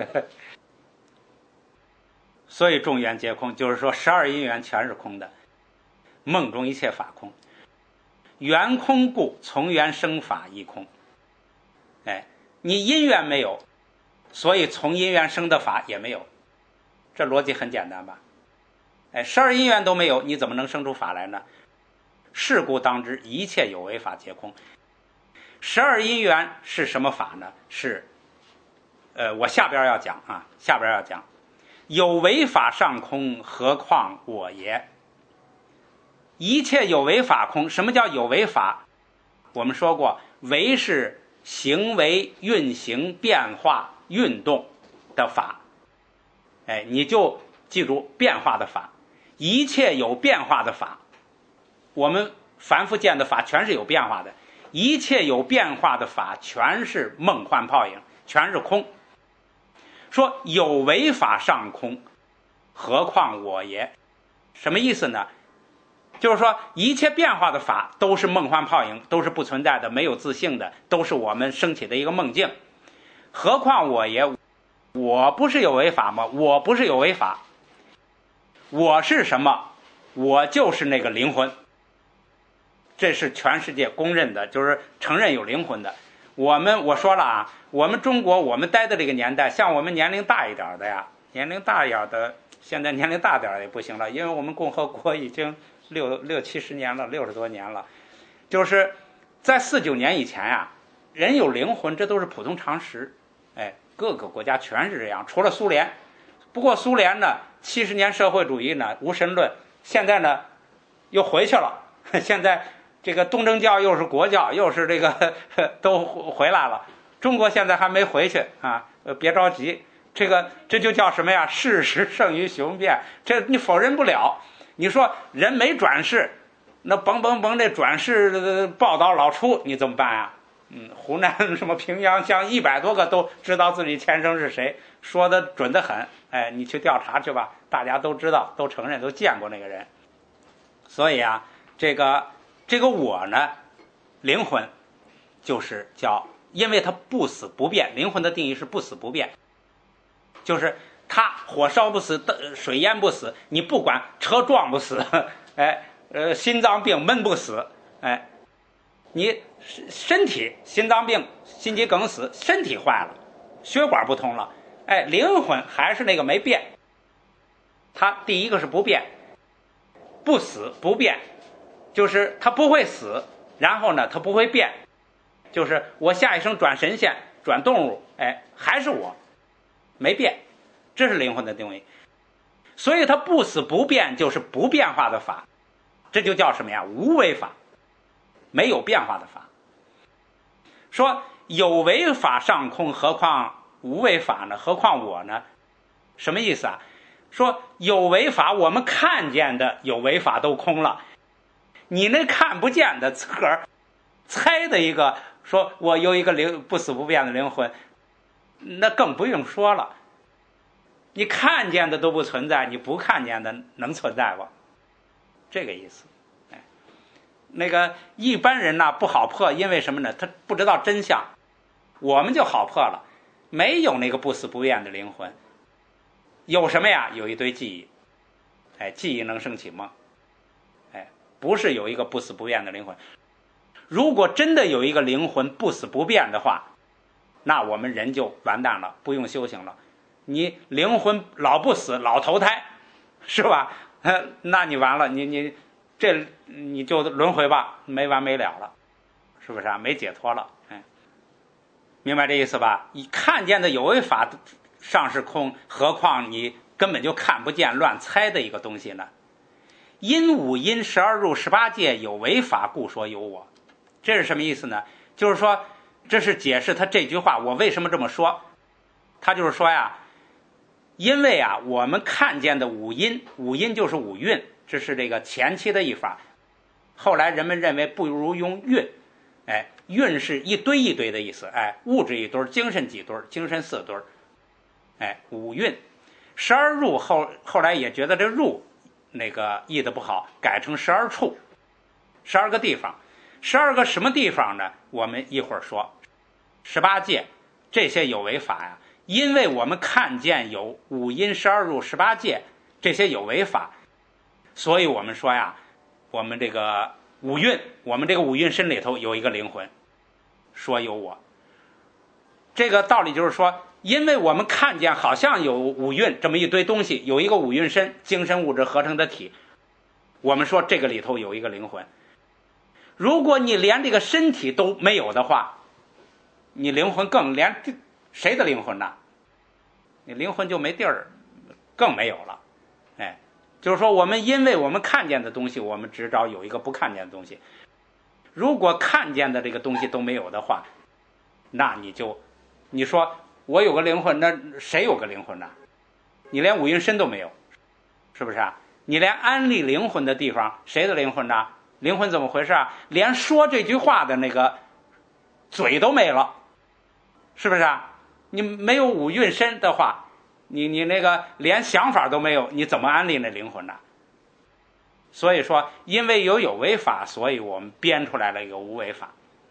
所以众缘皆空，就是说十二因缘全是空的，梦中一切法空。缘空故，从缘生法亦空。哎，你因缘没有，所以从因缘生的法也没有，这逻辑很简单吧？哎，十二因缘都没有，你怎么能生出法来呢？是故当知，一切有为法皆空。十二因缘是什么法呢？是，呃，我下边要讲啊，下边要讲，有为法尚空，何况我也？一切有为法空。什么叫有为法？我们说过，为是行为运行变化运动的法。哎，你就记住变化的法，一切有变化的法，我们凡夫见的法全是有变化的，一切有变化的法全是梦幻泡影，全是空。说有为法尚空，何况我也？什么意思呢？就是说一切变化的法都是梦幻泡影，都是不存在的，没有自性的，都是我们升起的一个梦境。何况我也？我不是有为法吗？我不是有为法。我是什么？我就是那个灵魂。 这是全世界公认的，就是承认有灵魂的。我们我说了啊，我们中国我们待的这个年代，像我们年龄大一点的呀，年龄大一点的，现在年龄大点也不行了，因为我们共和国已经六六七十年了，六十多年了。就是在四九年以前呀、啊，人有灵魂，这都是普通常识。哎，各个国家全是这样，除了苏联。不过苏联呢，七十年社会主义呢，无神论，现在呢又回去了。现在这个东正教又是国教，又是这个都回来了。中国现在还没回去啊，呃，别着急。这个这就叫什么呀？事实胜于雄辩，这你否认不了。你说人没转世，那嘣嘣嘣这转世报道老出，你怎么办呀？嗯，湖南什么平阳乡一百多个都知道自己前生是谁，说的准得很。哎，你去调查去吧，大家都知道，都承认，都见过那个人。所以啊，这个这个我呢，灵魂就是叫，因为它不死不变，灵魂的定义是不死不变，就是它火烧不死，水淹不死，你不管车撞不死，哎，呃，心脏病闷不死，哎，你身体心脏病、心肌梗死，身体坏了，血管不通了，哎，灵魂还是那个没变。它第一个是不变，不死不变，就是它不会死，然后呢，它不会变，就是我下一生转神仙、转动物，哎，还是我，没变，这是灵魂的定义。所以它不死不变，就是不变化的法，这就叫什么呀？无为法，没有变化的法。说有为法上空，何况无为法呢？何况我呢？什么意思啊？说有为法，我们看见的有为法都空了，你那看不见的自个儿猜的一个，说我有一个灵不死不变的灵魂，那更不用说了。你看见的都不存在，你不看见的能存在不？这个意思。哎，那个一般人呢不好破，因为什么呢？他不知道真相。我们就好破了，没有那个不死不变的灵魂。有什么呀？有一堆记忆，哎，记忆能生起梦，哎，不是有一个不死不变的灵魂。如果真的有一个灵魂不死不变的话，那我们人就完蛋了，不用修行了。你灵魂老不死，老投胎，是吧？那你完了，你你这你就轮回吧，没完没了了，是不是啊？没解脱了，哎，明白这意思吧？你看见的有为法上是空，何况你根本就看不见乱猜的一个东西呢？因五因十二入十八界有为法，故说有我。这是什么意思呢？就是说，这是解释他这句话我为什么这么说。他就是说呀，因为啊，我们看见的五因，五因就是五蕴，这是这个前期的一法。后来人们认为不如用蕴，哎，蕴是一堆一堆的意思，哎，物质一堆，精神几堆，精神四堆。哎，五蕴，十二入后后来也觉得这入那个译的不好，改成十二处，十二个地方，十二个什么地方呢？我们一会儿说。十八界这些有为法呀，因为我们看见有五因十二入十八界这些有为法，所以我们说呀，我们这个五蕴，我们这个五蕴身里头有一个灵魂，说有我。这个道理就是说，因为我们看见好像有五蕴这么一堆东西，有一个五蕴身，精神物质合成的体，我们说这个里头有一个灵魂。如果你连这个身体都没有的话，你灵魂更连谁的灵魂呢？你灵魂就没地儿，更没有了。哎，就是说我们因为我们看见的东西，我们只找有一个不看见的东西。如果看见的这个东西都没有的话，那你就你说我有个灵魂，那谁有个灵魂呢？你连五蕴身都没有，是不是啊？你连安立灵魂的地方，谁的灵魂呢？灵魂怎么回事啊？连说这句话的那个嘴都没了，是不是啊？你没有五蕴身的话，你你那个连想法都没有，你怎么安立那灵魂呢？所以说，因为有有为法，所以我们编出来了一个无为法。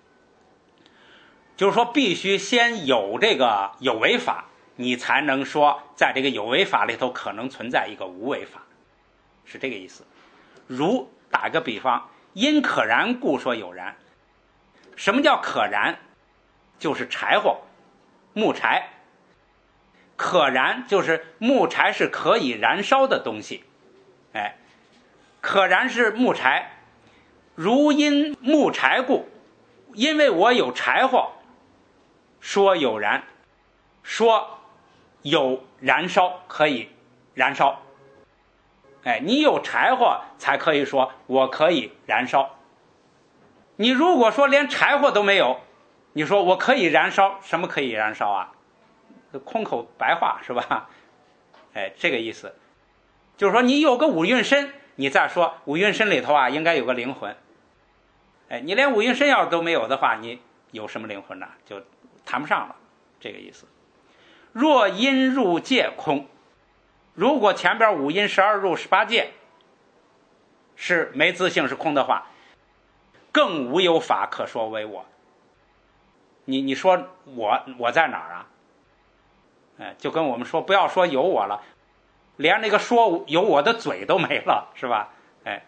就是说，必须先有这个有为法，你才能说在这个有为法里头可能存在一个无为法，是这个意思。如打个比方， 因可燃故说有燃。什么叫可燃？就是柴火，木柴。可燃就是木柴是可以燃烧的东西。哎，可燃是木柴，如因木柴故，因为我有柴火，说有燃，说有燃烧，可以燃烧。哎，你有柴火才可以说我可以燃烧。你如果说连柴火都没有，你说我可以燃烧，什么可以燃烧啊？空口白话是吧？哎，这个意思就是说你有个五蕴身，你再说五蕴身里头啊应该有个灵魂。哎，你连五蕴身要都没有的话，你有什么灵魂呢？就谈不上了，这个意思。若因入界空，如果前边五阴十二入十八界是没自性是空的话，更无有法可说为我。你你说我我在哪儿啊？哎，就跟我们说不要说有我了，连那个说有我的嘴都没了，是吧？哎，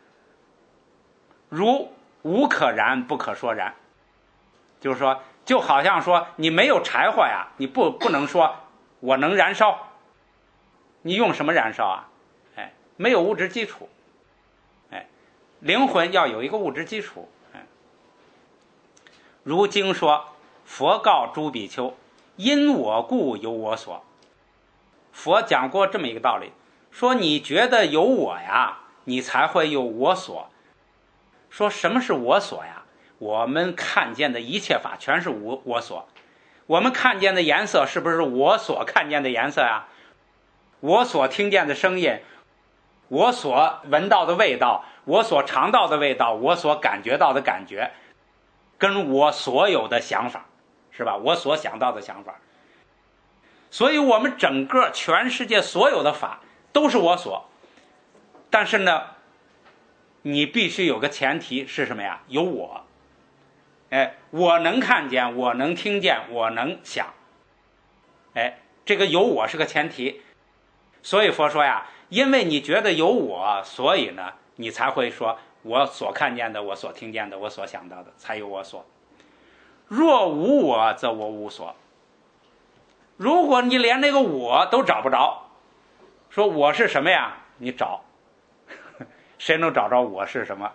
如无可燃不可说燃，就是说就好像说你没有柴火呀，你不不能说我能燃烧，你用什么燃烧啊？哎，没有物质基础。哎，灵魂要有一个物质基础。哎，如经说，佛告诸比丘，因我故有我所。佛讲过这么一个道理，说你觉得有我呀，你才会有我所。说什么是我所呀？我们看见的一切法全是我我所。我们看见的颜色是不是我所看见的颜色呀？我所听见的声音，我所闻到的味道，我所尝到的味道，我所感觉到的感觉，跟我所有的想法，是吧？我所想到的想法。所以我们整个全世界所有的法都是我所。但是呢，你必须有个前提是什么呀？有我。哎，我能看见，我能听见，我能想。哎，这个有我是个前提。所以佛说呀，因为你觉得有我，所以呢，你才会说我所看见的，我所听见的，我所想到的，才有我所。若无我，则我无所。如果你连那个我都找不着，说我是什么呀？你找，谁能找着我是什么？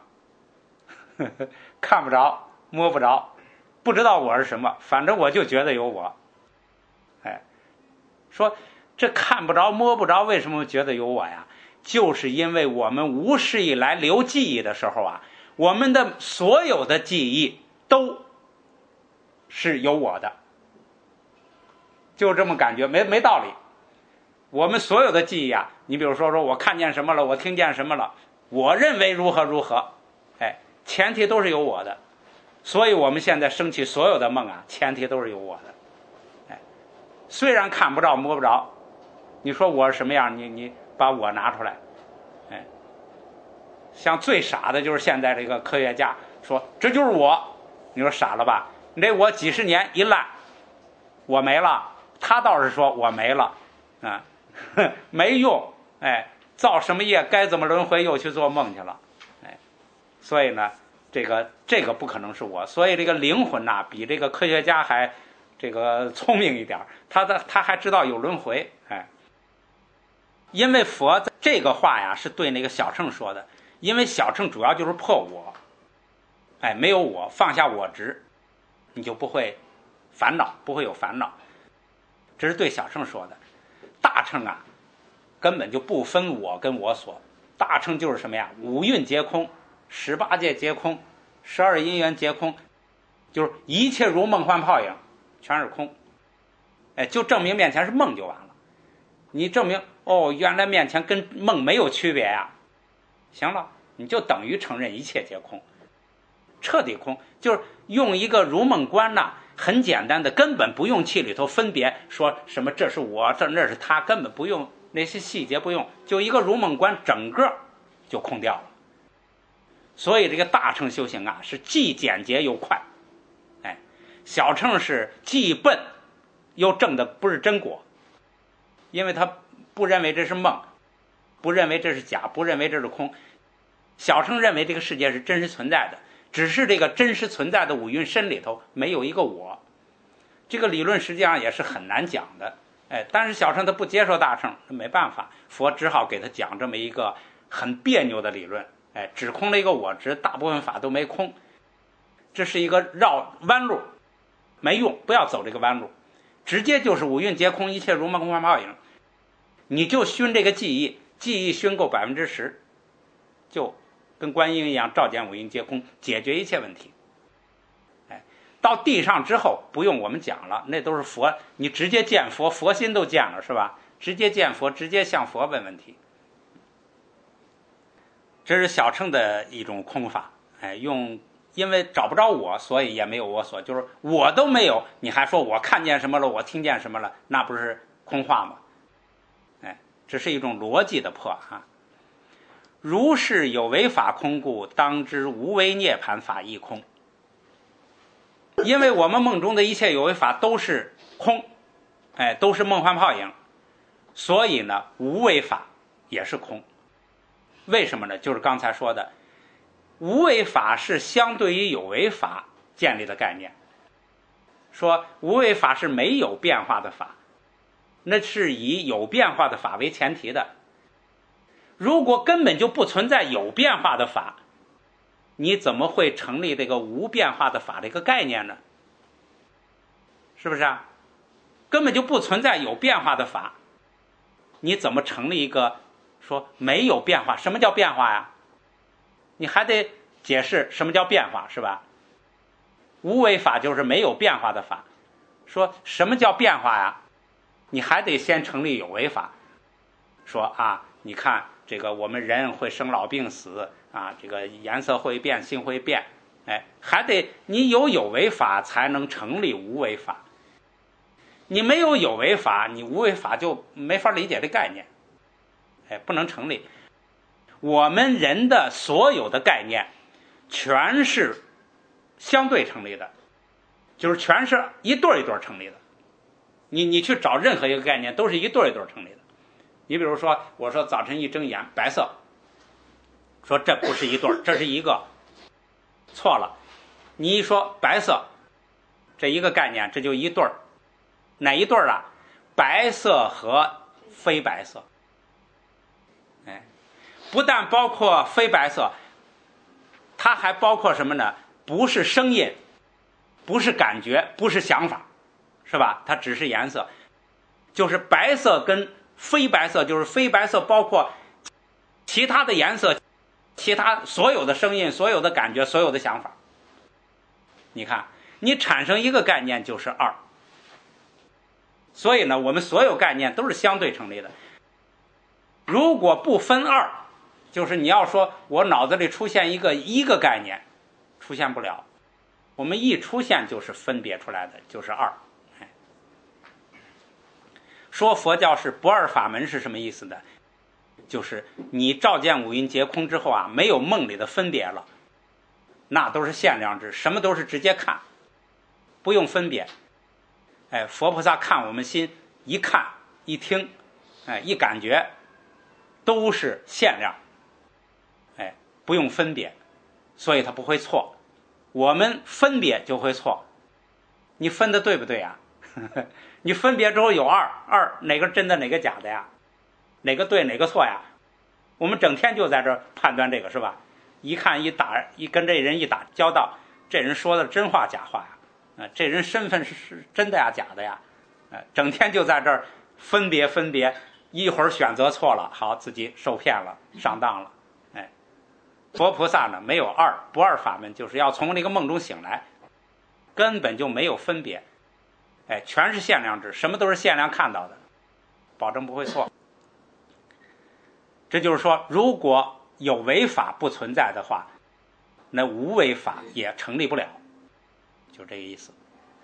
看不着，摸不着，不知道我是什么，反正我就觉得有我。哎，说这看不着摸不着，为什么觉得有我呀？就是因为我们无始以来留记忆的时候啊，我们的所有的记忆都是有我的，就这么感觉，没没道理。我们所有的记忆啊，你比如说说我看见什么了，我听见什么了，我认为如何如何，哎，前提都是有我的。所以我们现在升起所有的梦啊，前提都是有我的。哎，虽然看不着摸不着，你说我是什么样，你你把我拿出来。哎，像最傻的就是现在这个科学家说这就是我，你说傻了吧？你这我几十年一烂，我没了，他倒是说我没了啊，没用。哎，造什么业该怎么轮回，又去做梦去了。哎，所以呢，这个这个不可能是我。所以这个灵魂呐、啊，比这个科学家还这个聪明一点，他的他还知道有轮回。哎，因为佛这个话呀是对那个小乘说的，因为小乘主要就是破我。哎，没有我，放下我执，你就不会烦恼，不会有烦恼。这是对小乘说的。大乘啊，根本就不分我跟我所。大乘就是什么呀？五蕴皆空，十八界皆空，十二因缘皆空，就是一切如梦幻泡影，全是空。哎，就证明面前是梦就完了。你证明哦，原来面前跟梦没有区别呀，行了，你就等于承认一切皆空，彻底空。就是用一个如梦观呐、啊，很简单的，根本不用气里头分别说什么这是我，这那是他，根本不用那些细节，不用，就一个如梦观，整个就空掉了。所以这个大乘修行啊，是既简洁又快。哎，小乘是既笨又证的不是真果，因为他不认为这是梦，不认为这是假，不认为这是空， 小乘认为这个世界是真实存在的，只是这个真实存在的五蕴身里头没有一个我。这个理论实际上也是很难讲的，哎，但是小乘他不接受大乘，没办法，佛只好给他讲这么一个很别扭的理论，哎，只空了一个我执，大部分法都没空，这是一个绕弯路，没用，不要走这个弯路，直接就是五蕴皆空，一切如梦幻泡影，你就熏这个记忆，记忆熏够百分之十，就跟观音一样，照见五蕴皆空，解决一切问题。哎，到地上之后不用我们讲了，那都是佛，你直接见佛，佛心都见了，是吧？直接见佛，直接向佛问问题。这是小乘的一种空法，哎，用因为找不着我，所以也没有我所，就是我都没有，你还说我看见什么了，我听见什么了，那不是空话吗？哎，这是一种逻辑的破哈。如是有为法空故，当知无为涅槃法亦空。因为我们梦中的一切有为法都是空，哎，都是梦幻泡影，所以呢，无为法也是空。为什么呢？就是刚才说的，无为法是相对于有为法建立的概念。说无为法是没有变化的法，那是以有变化的法为前提的。如果根本就不存在有变化的法，你怎么会成立这个无变化的法这个概念呢？是不是啊？根本就不存在有变化的法，你怎么成立一个说没有变化？什么叫变化呀？你还得解释什么叫变化，是吧？无为法就是没有变化的法，说什么叫变化呀？你还得先成立有为法，说啊，你看这个我们人会生老病死啊，这个颜色会变，性会变，哎，还得你有有为法才能成立无为法。你没有有为法，你无为法就没法理解这概念，哎，不能成立。我们人的所有的概念全是相对成立的，就是全是一对一对成立的。你你去找任何一个概念都是一对一对成立的。你比如说，我说早晨一睁眼白色，说这不是一对，这是一个，错了。你一说白色，这一个概念这就一对儿，哪一对儿啊？白色和非白色。哎，不但包括非白色，它还包括什么呢？不是声音，不是感觉，不是想法，是吧？它只是颜色，就是白色跟非白色，就是非白色包括其他的颜色，其他所有的声音，所有的感觉，所有的想法。你看，你产生一个概念就是二。所以呢，我们所有概念都是相对成立的。如果不分二，就是你要说我脑子里出现一个一个概念，出现不了。我们一出现就是分别出来的，就是二。说佛教是不二法门是什么意思呢？就是你照见五蕴皆空之后啊，没有梦里的分别了，那都是限量智，什么都是直接看，不用分别。哎，佛菩萨看我们心，一看一听，哎，一感觉，都是限量，哎，不用分别，所以它不会错。我们分别就会错，你分的对不对呀？你分别之后有二，二哪个真的哪个假的呀？哪个对哪个错呀？我们整天就在这判断这个，是吧？一看一打一跟这人一打交道，这人说的真话假话呀？啊、呃，这人身份是真的呀假的呀？呃，整天就在这儿分别分别，一会儿选择错了，好，自己受骗了，上当了。哎，佛菩萨呢没有二，不二法门，就是要从那个梦中醒来，根本就没有分别。哎，全是限量智，什么都是限量看到的，保证不会错。这就是说，如果有为法不存在的话，那无为法也成立不了，就这个意思。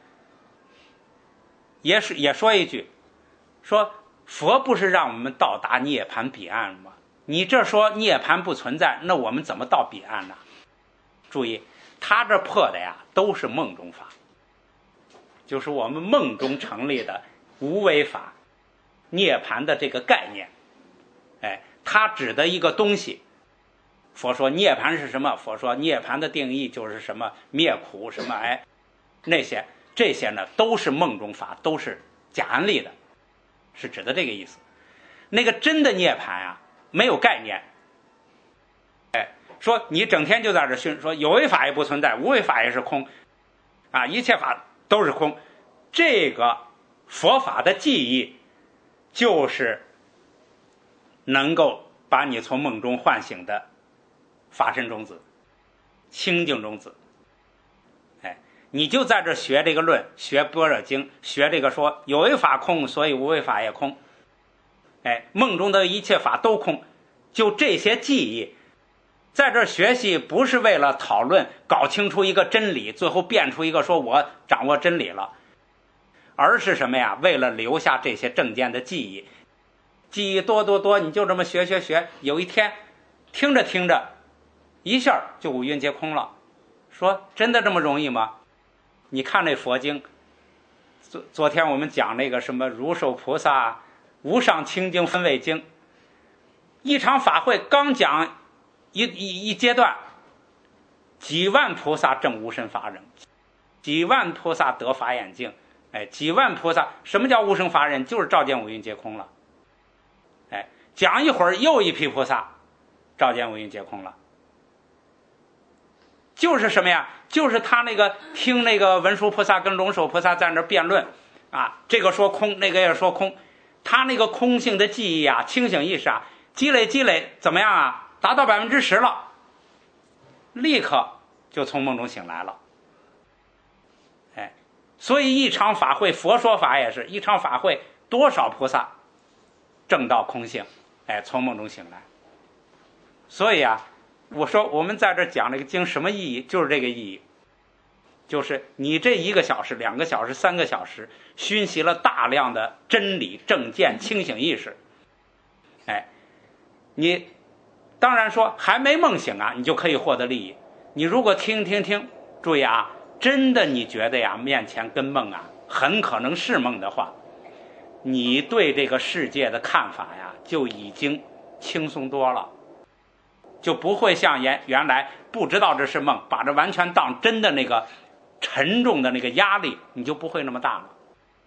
也是也说一句，说佛不是让我们到达涅槃彼岸吗？你这说涅槃不存在，那我们怎么到彼岸呢？注意，他这破的呀，都是梦中法。就是我们梦中成立的无为法，涅槃的这个概念，哎，它指的一个东西， 佛说涅槃是什么？佛说涅槃的定义就是什么灭苦什么哎，那些这些呢都是梦中法，都是假安利的，是指的这个意思。那个真的涅槃啊，没有概念。哎，说你整天就在这训，说有为法也不存在，无为法也是空，啊，一切法都是空。这个佛法的记忆，就是能够把你从梦中唤醒的法身种子、清净种子。哎，你就在这学这个论，学般若经，学这个说有为法空，所以无为法也空。哎，梦中的一切法都空，就这些记忆，在这学习不是为了讨论搞清楚一个真理，最后变出一个说我掌握真理了，而是什么呀？为了留下这些正见的记忆，记忆多多多，你就这么学学学，有一天听着听着，一下就五蕴皆空了。说真的这么容易吗？你看那佛经，昨昨天我们讲那个什么如受菩萨无上清净分位经，一场法会刚讲一一一阶段，几万菩萨证无生法忍，几万菩萨得法眼净，哎，几万菩萨，什么叫无生法忍？就是照见五蕴皆空了。哎，讲一会儿又一批菩萨照见五蕴皆空了。就是什么呀？就是他那个听那个文殊菩萨跟龙首菩萨在那辩论啊，这个说空，那个也说空，他那个空性的记忆啊，清醒意识啊，积累积累怎么样啊？达到百分之十了，立刻就从梦中醒来了。哎，所以一场法会，佛说法也是一场法会，多少菩萨证到空性，哎，从梦中醒来。所以啊，我说我们在这讲这个经什么意义？就是这个意义，就是你这一个小时、两个小时、三个小时，熏习了大量的真理、正见、清醒意识。哎，你当然说还没梦醒啊，你就可以获得利益。你如果听听听，注意啊，真的你觉得呀，面前跟梦啊，很可能是梦的话，你对这个世界的看法呀，就已经轻松多了。就不会像原原来不知道这是梦，把这完全当真的那个沉重的那个压力，你就不会那么大了。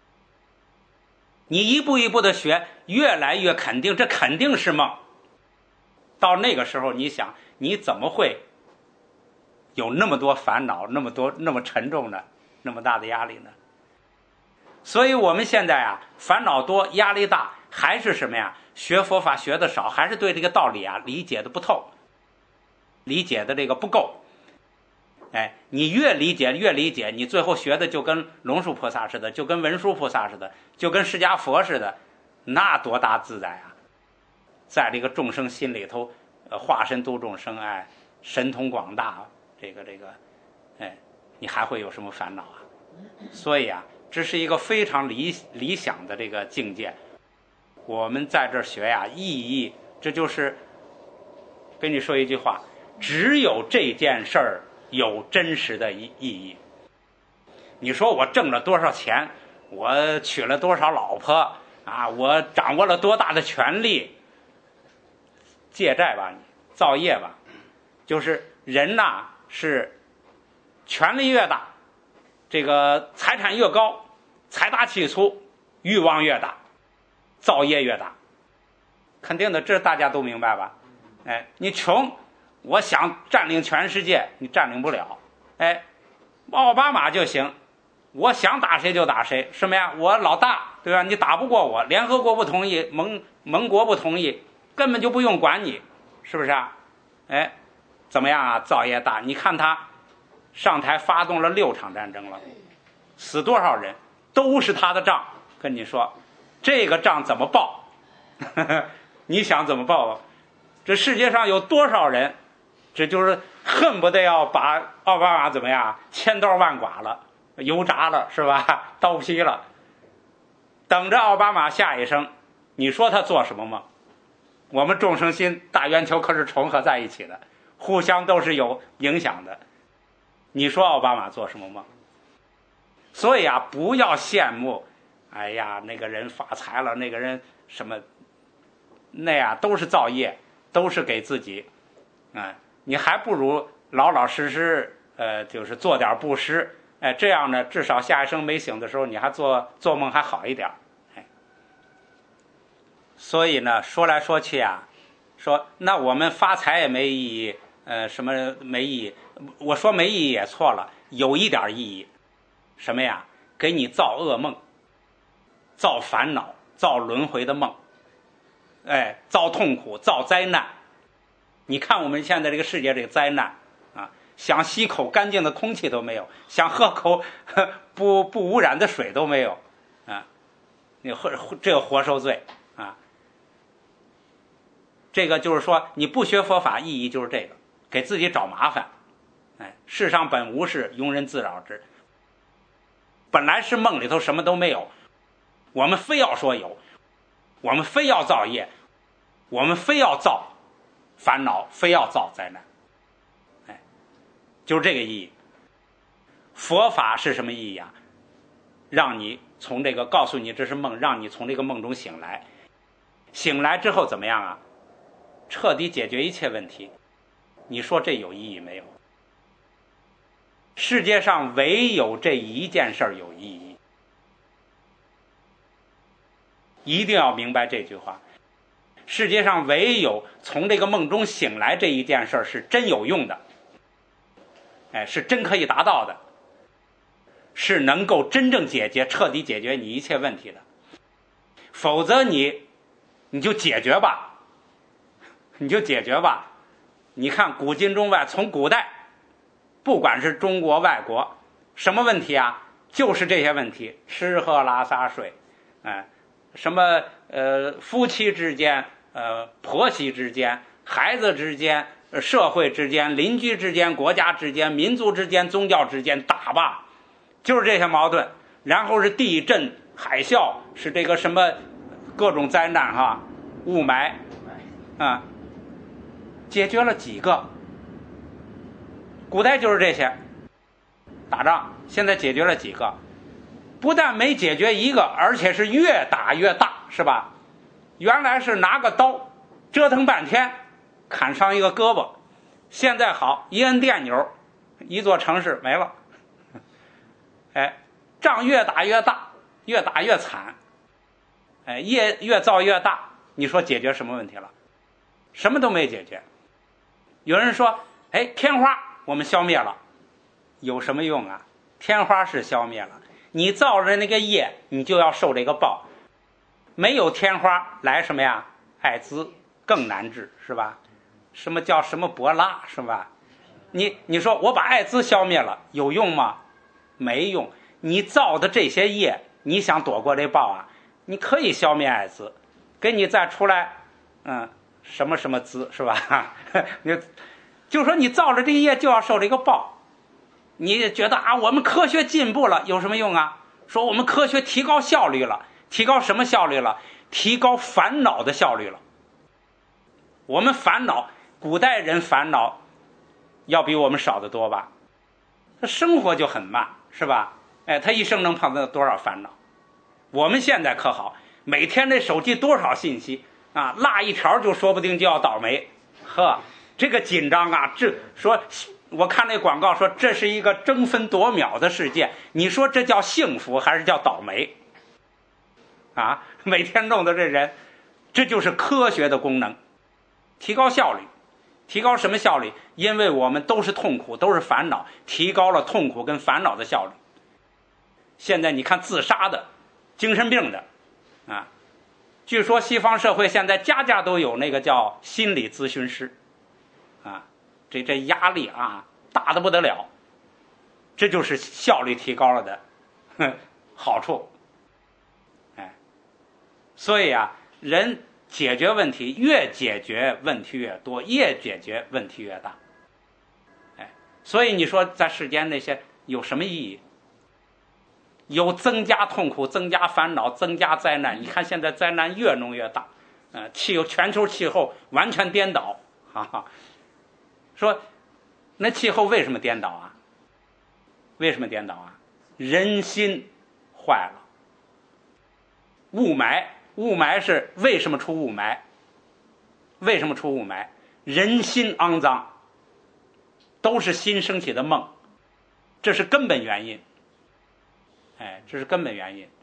你一步一步的学，越来越肯定，这肯定是梦。到那个时候，你想，你怎么会有那么多烦恼，那么多那么沉重的，那么大的压力呢？所以我们现在啊，烦恼多，压力大，还是什么呀？学佛法学的少，还是对这个道理啊理解的不透。理解的这个不够，哎，你越理解越理解，你最后学的就跟龙树菩萨似的，就跟文殊菩萨似的，就跟释迦佛似的，那多大自在啊！在这个众生心里头，呃，化身度众生，哎，神通广大，这个这个，哎，你还会有什么烦恼啊？所以啊，这是一个非常理理想的这个境界。我们在这儿学呀，意义，这就是跟你说一句话。只有这件事儿有真实的意义。你说我挣了多少钱，我娶了多少老婆啊，我掌握了多大的权利，借债吧，造业吧，就是人呐，是权力越大，这个财产越高，财大气粗，欲望越大，造业越大，肯定的，这大家都明白吧？哎，你穷，我想占领全世界，你占领不了。哎，奥巴马就行，我想打谁就打谁，什么呀？我老大，对吧？你打不过我，联合国不同意，盟盟国不同意，根本就不用管你，是不是啊？哎，怎么样啊？造业大，你看他上台发动了六场战争了，死多少人，都是他的账。跟你说，这个账怎么报？你想怎么报啊？这世界上有多少人？这就是恨不得要把奥巴马怎么样，千刀万剐了，油炸了，是吧？刀劈了，等着奥巴马下一生。你说他做什么梦？我们众生心大圆球可是重合在一起的，互相都是有影响的。你说奥巴马做什么梦？所以啊，不要羡慕，哎呀，那个人发财了，那个人什么，那呀都是造业，都是给自己啊，你还不如老老实实，呃，就是做点布施，哎，这样呢，至少下一生没醒的时候，你还做做梦还好一点，哎。所以呢，说来说去啊，说那我们发财也没意义，呃，什么没意义？我说没意义也错了，有一点意义，什么呀？给你造噩梦，造烦恼，造轮回的梦，哎，造痛苦，造灾难。你看我们现在这个世界这个灾难啊，想吸口干净的空气都没有，想喝口不不污染的水都没有啊，你这个活受罪啊。这个就是说，你不学佛法，意义就是这个，给自己找麻烦。哎，世上本无事，庸人自扰之。本来是梦里头什么都没有，我们非要说有，我们非要造业，我们非要造烦恼，非要造灾难。哎，就是这个意义。佛法是什么意义啊？让你从这个告诉你这是梦，让你从这个梦中醒来。醒来之后怎么样啊？彻底解决一切问题。你说这有意义没有？世界上唯有这一件事儿有意义，一定要明白这句话。世界上唯有从这个梦中醒来这一件事儿是真有用的，哎，是真可以达到的，是能够真正解决、彻底解决你一切问题的。否则你你就解决吧，你就解决吧。你看古今中外，从古代不管是中国外国，什么问题啊？就是这些问题，吃喝拉撒睡，哎，什么呃夫妻之间，呃婆媳之间，孩子之间，社会之间，邻居之间，国家之间，民族之间，宗教之间，打吧，就是这些矛盾。然后是地震、海啸，是这个什么各种灾难哈，雾霾啊，解决了几个？古代就是这些，打仗，现在解决了几个？不但没解决一个，而且是越打越大，是吧？原来是拿个刀折腾半天，砍伤一个胳膊，现在好，一摁电钮，一座城市没了。哎，仗越打越大，越打越惨，哎，越越造越大，你说解决什么问题了？什么都没解决。有人说，哎，天花我们消灭了，有什么用啊？天花是消灭了，你造的那个业，你就要受这个报。没有天花来什么呀？艾滋更难治，是吧？什么叫什么博拉，是吧？你你说我把艾滋消灭了，有用吗？没用。你造的这些业，你想躲过这报啊？你可以消灭艾滋，给你再出来，嗯，什么什么滋，是吧？你就说你造了这业就要受这个报。你觉得啊，我们科学进步了，有什么用啊？说我们科学提高效率了，提高什么效率了？提高烦恼的效率了。我们烦恼，古代人烦恼要比我们少得多吧？他生活就很慢，是吧？哎，他一生能碰到多少烦恼？我们现在可好，每天这手机多少信息啊，落一条就说不定就要倒霉，呵，这个紧张啊！这说，我看那广告说这是一个争分夺秒的世界，你说这叫幸福还是叫倒霉？啊，每天弄的这人，这就是科学的功能，提高效率。提高什么效率？因为我们都是痛苦，都是烦恼，提高了痛苦跟烦恼的效率。现在你看自杀的、精神病的啊，据说西方社会现在家家都有那个叫心理咨询师啊，这这压力啊大得不得了，这就是效率提高了的哼好处。哎，所以啊，人解决问题越解决问题越多，越解决问题越大。哎，所以你说在世间那些有什么意义？有增加痛苦，增加烦恼，增加灾难。你看现在灾难越弄越大，呃，气全球气候完全颠倒，哈哈。说那气候为什么颠倒啊？为什么颠倒啊？人心坏了。雾霾，雾霾是为什么出雾霾？为什么出雾霾？ 人心肮脏，都是心升起的梦，这是根本原因。哎，这是根本原因。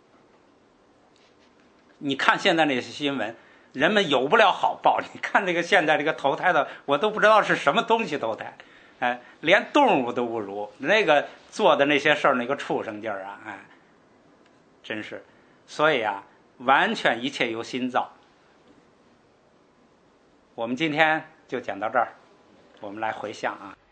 你看现在那些新闻，人们有不了好报。你看这个现在这个投胎的，我都不知道是什么东西投胎，哎，连动物都不如。那个做的那些事儿，那个畜生劲儿啊，哎，真是。所以啊，完全一切由心造。我们今天就讲到这儿，我们来回向啊。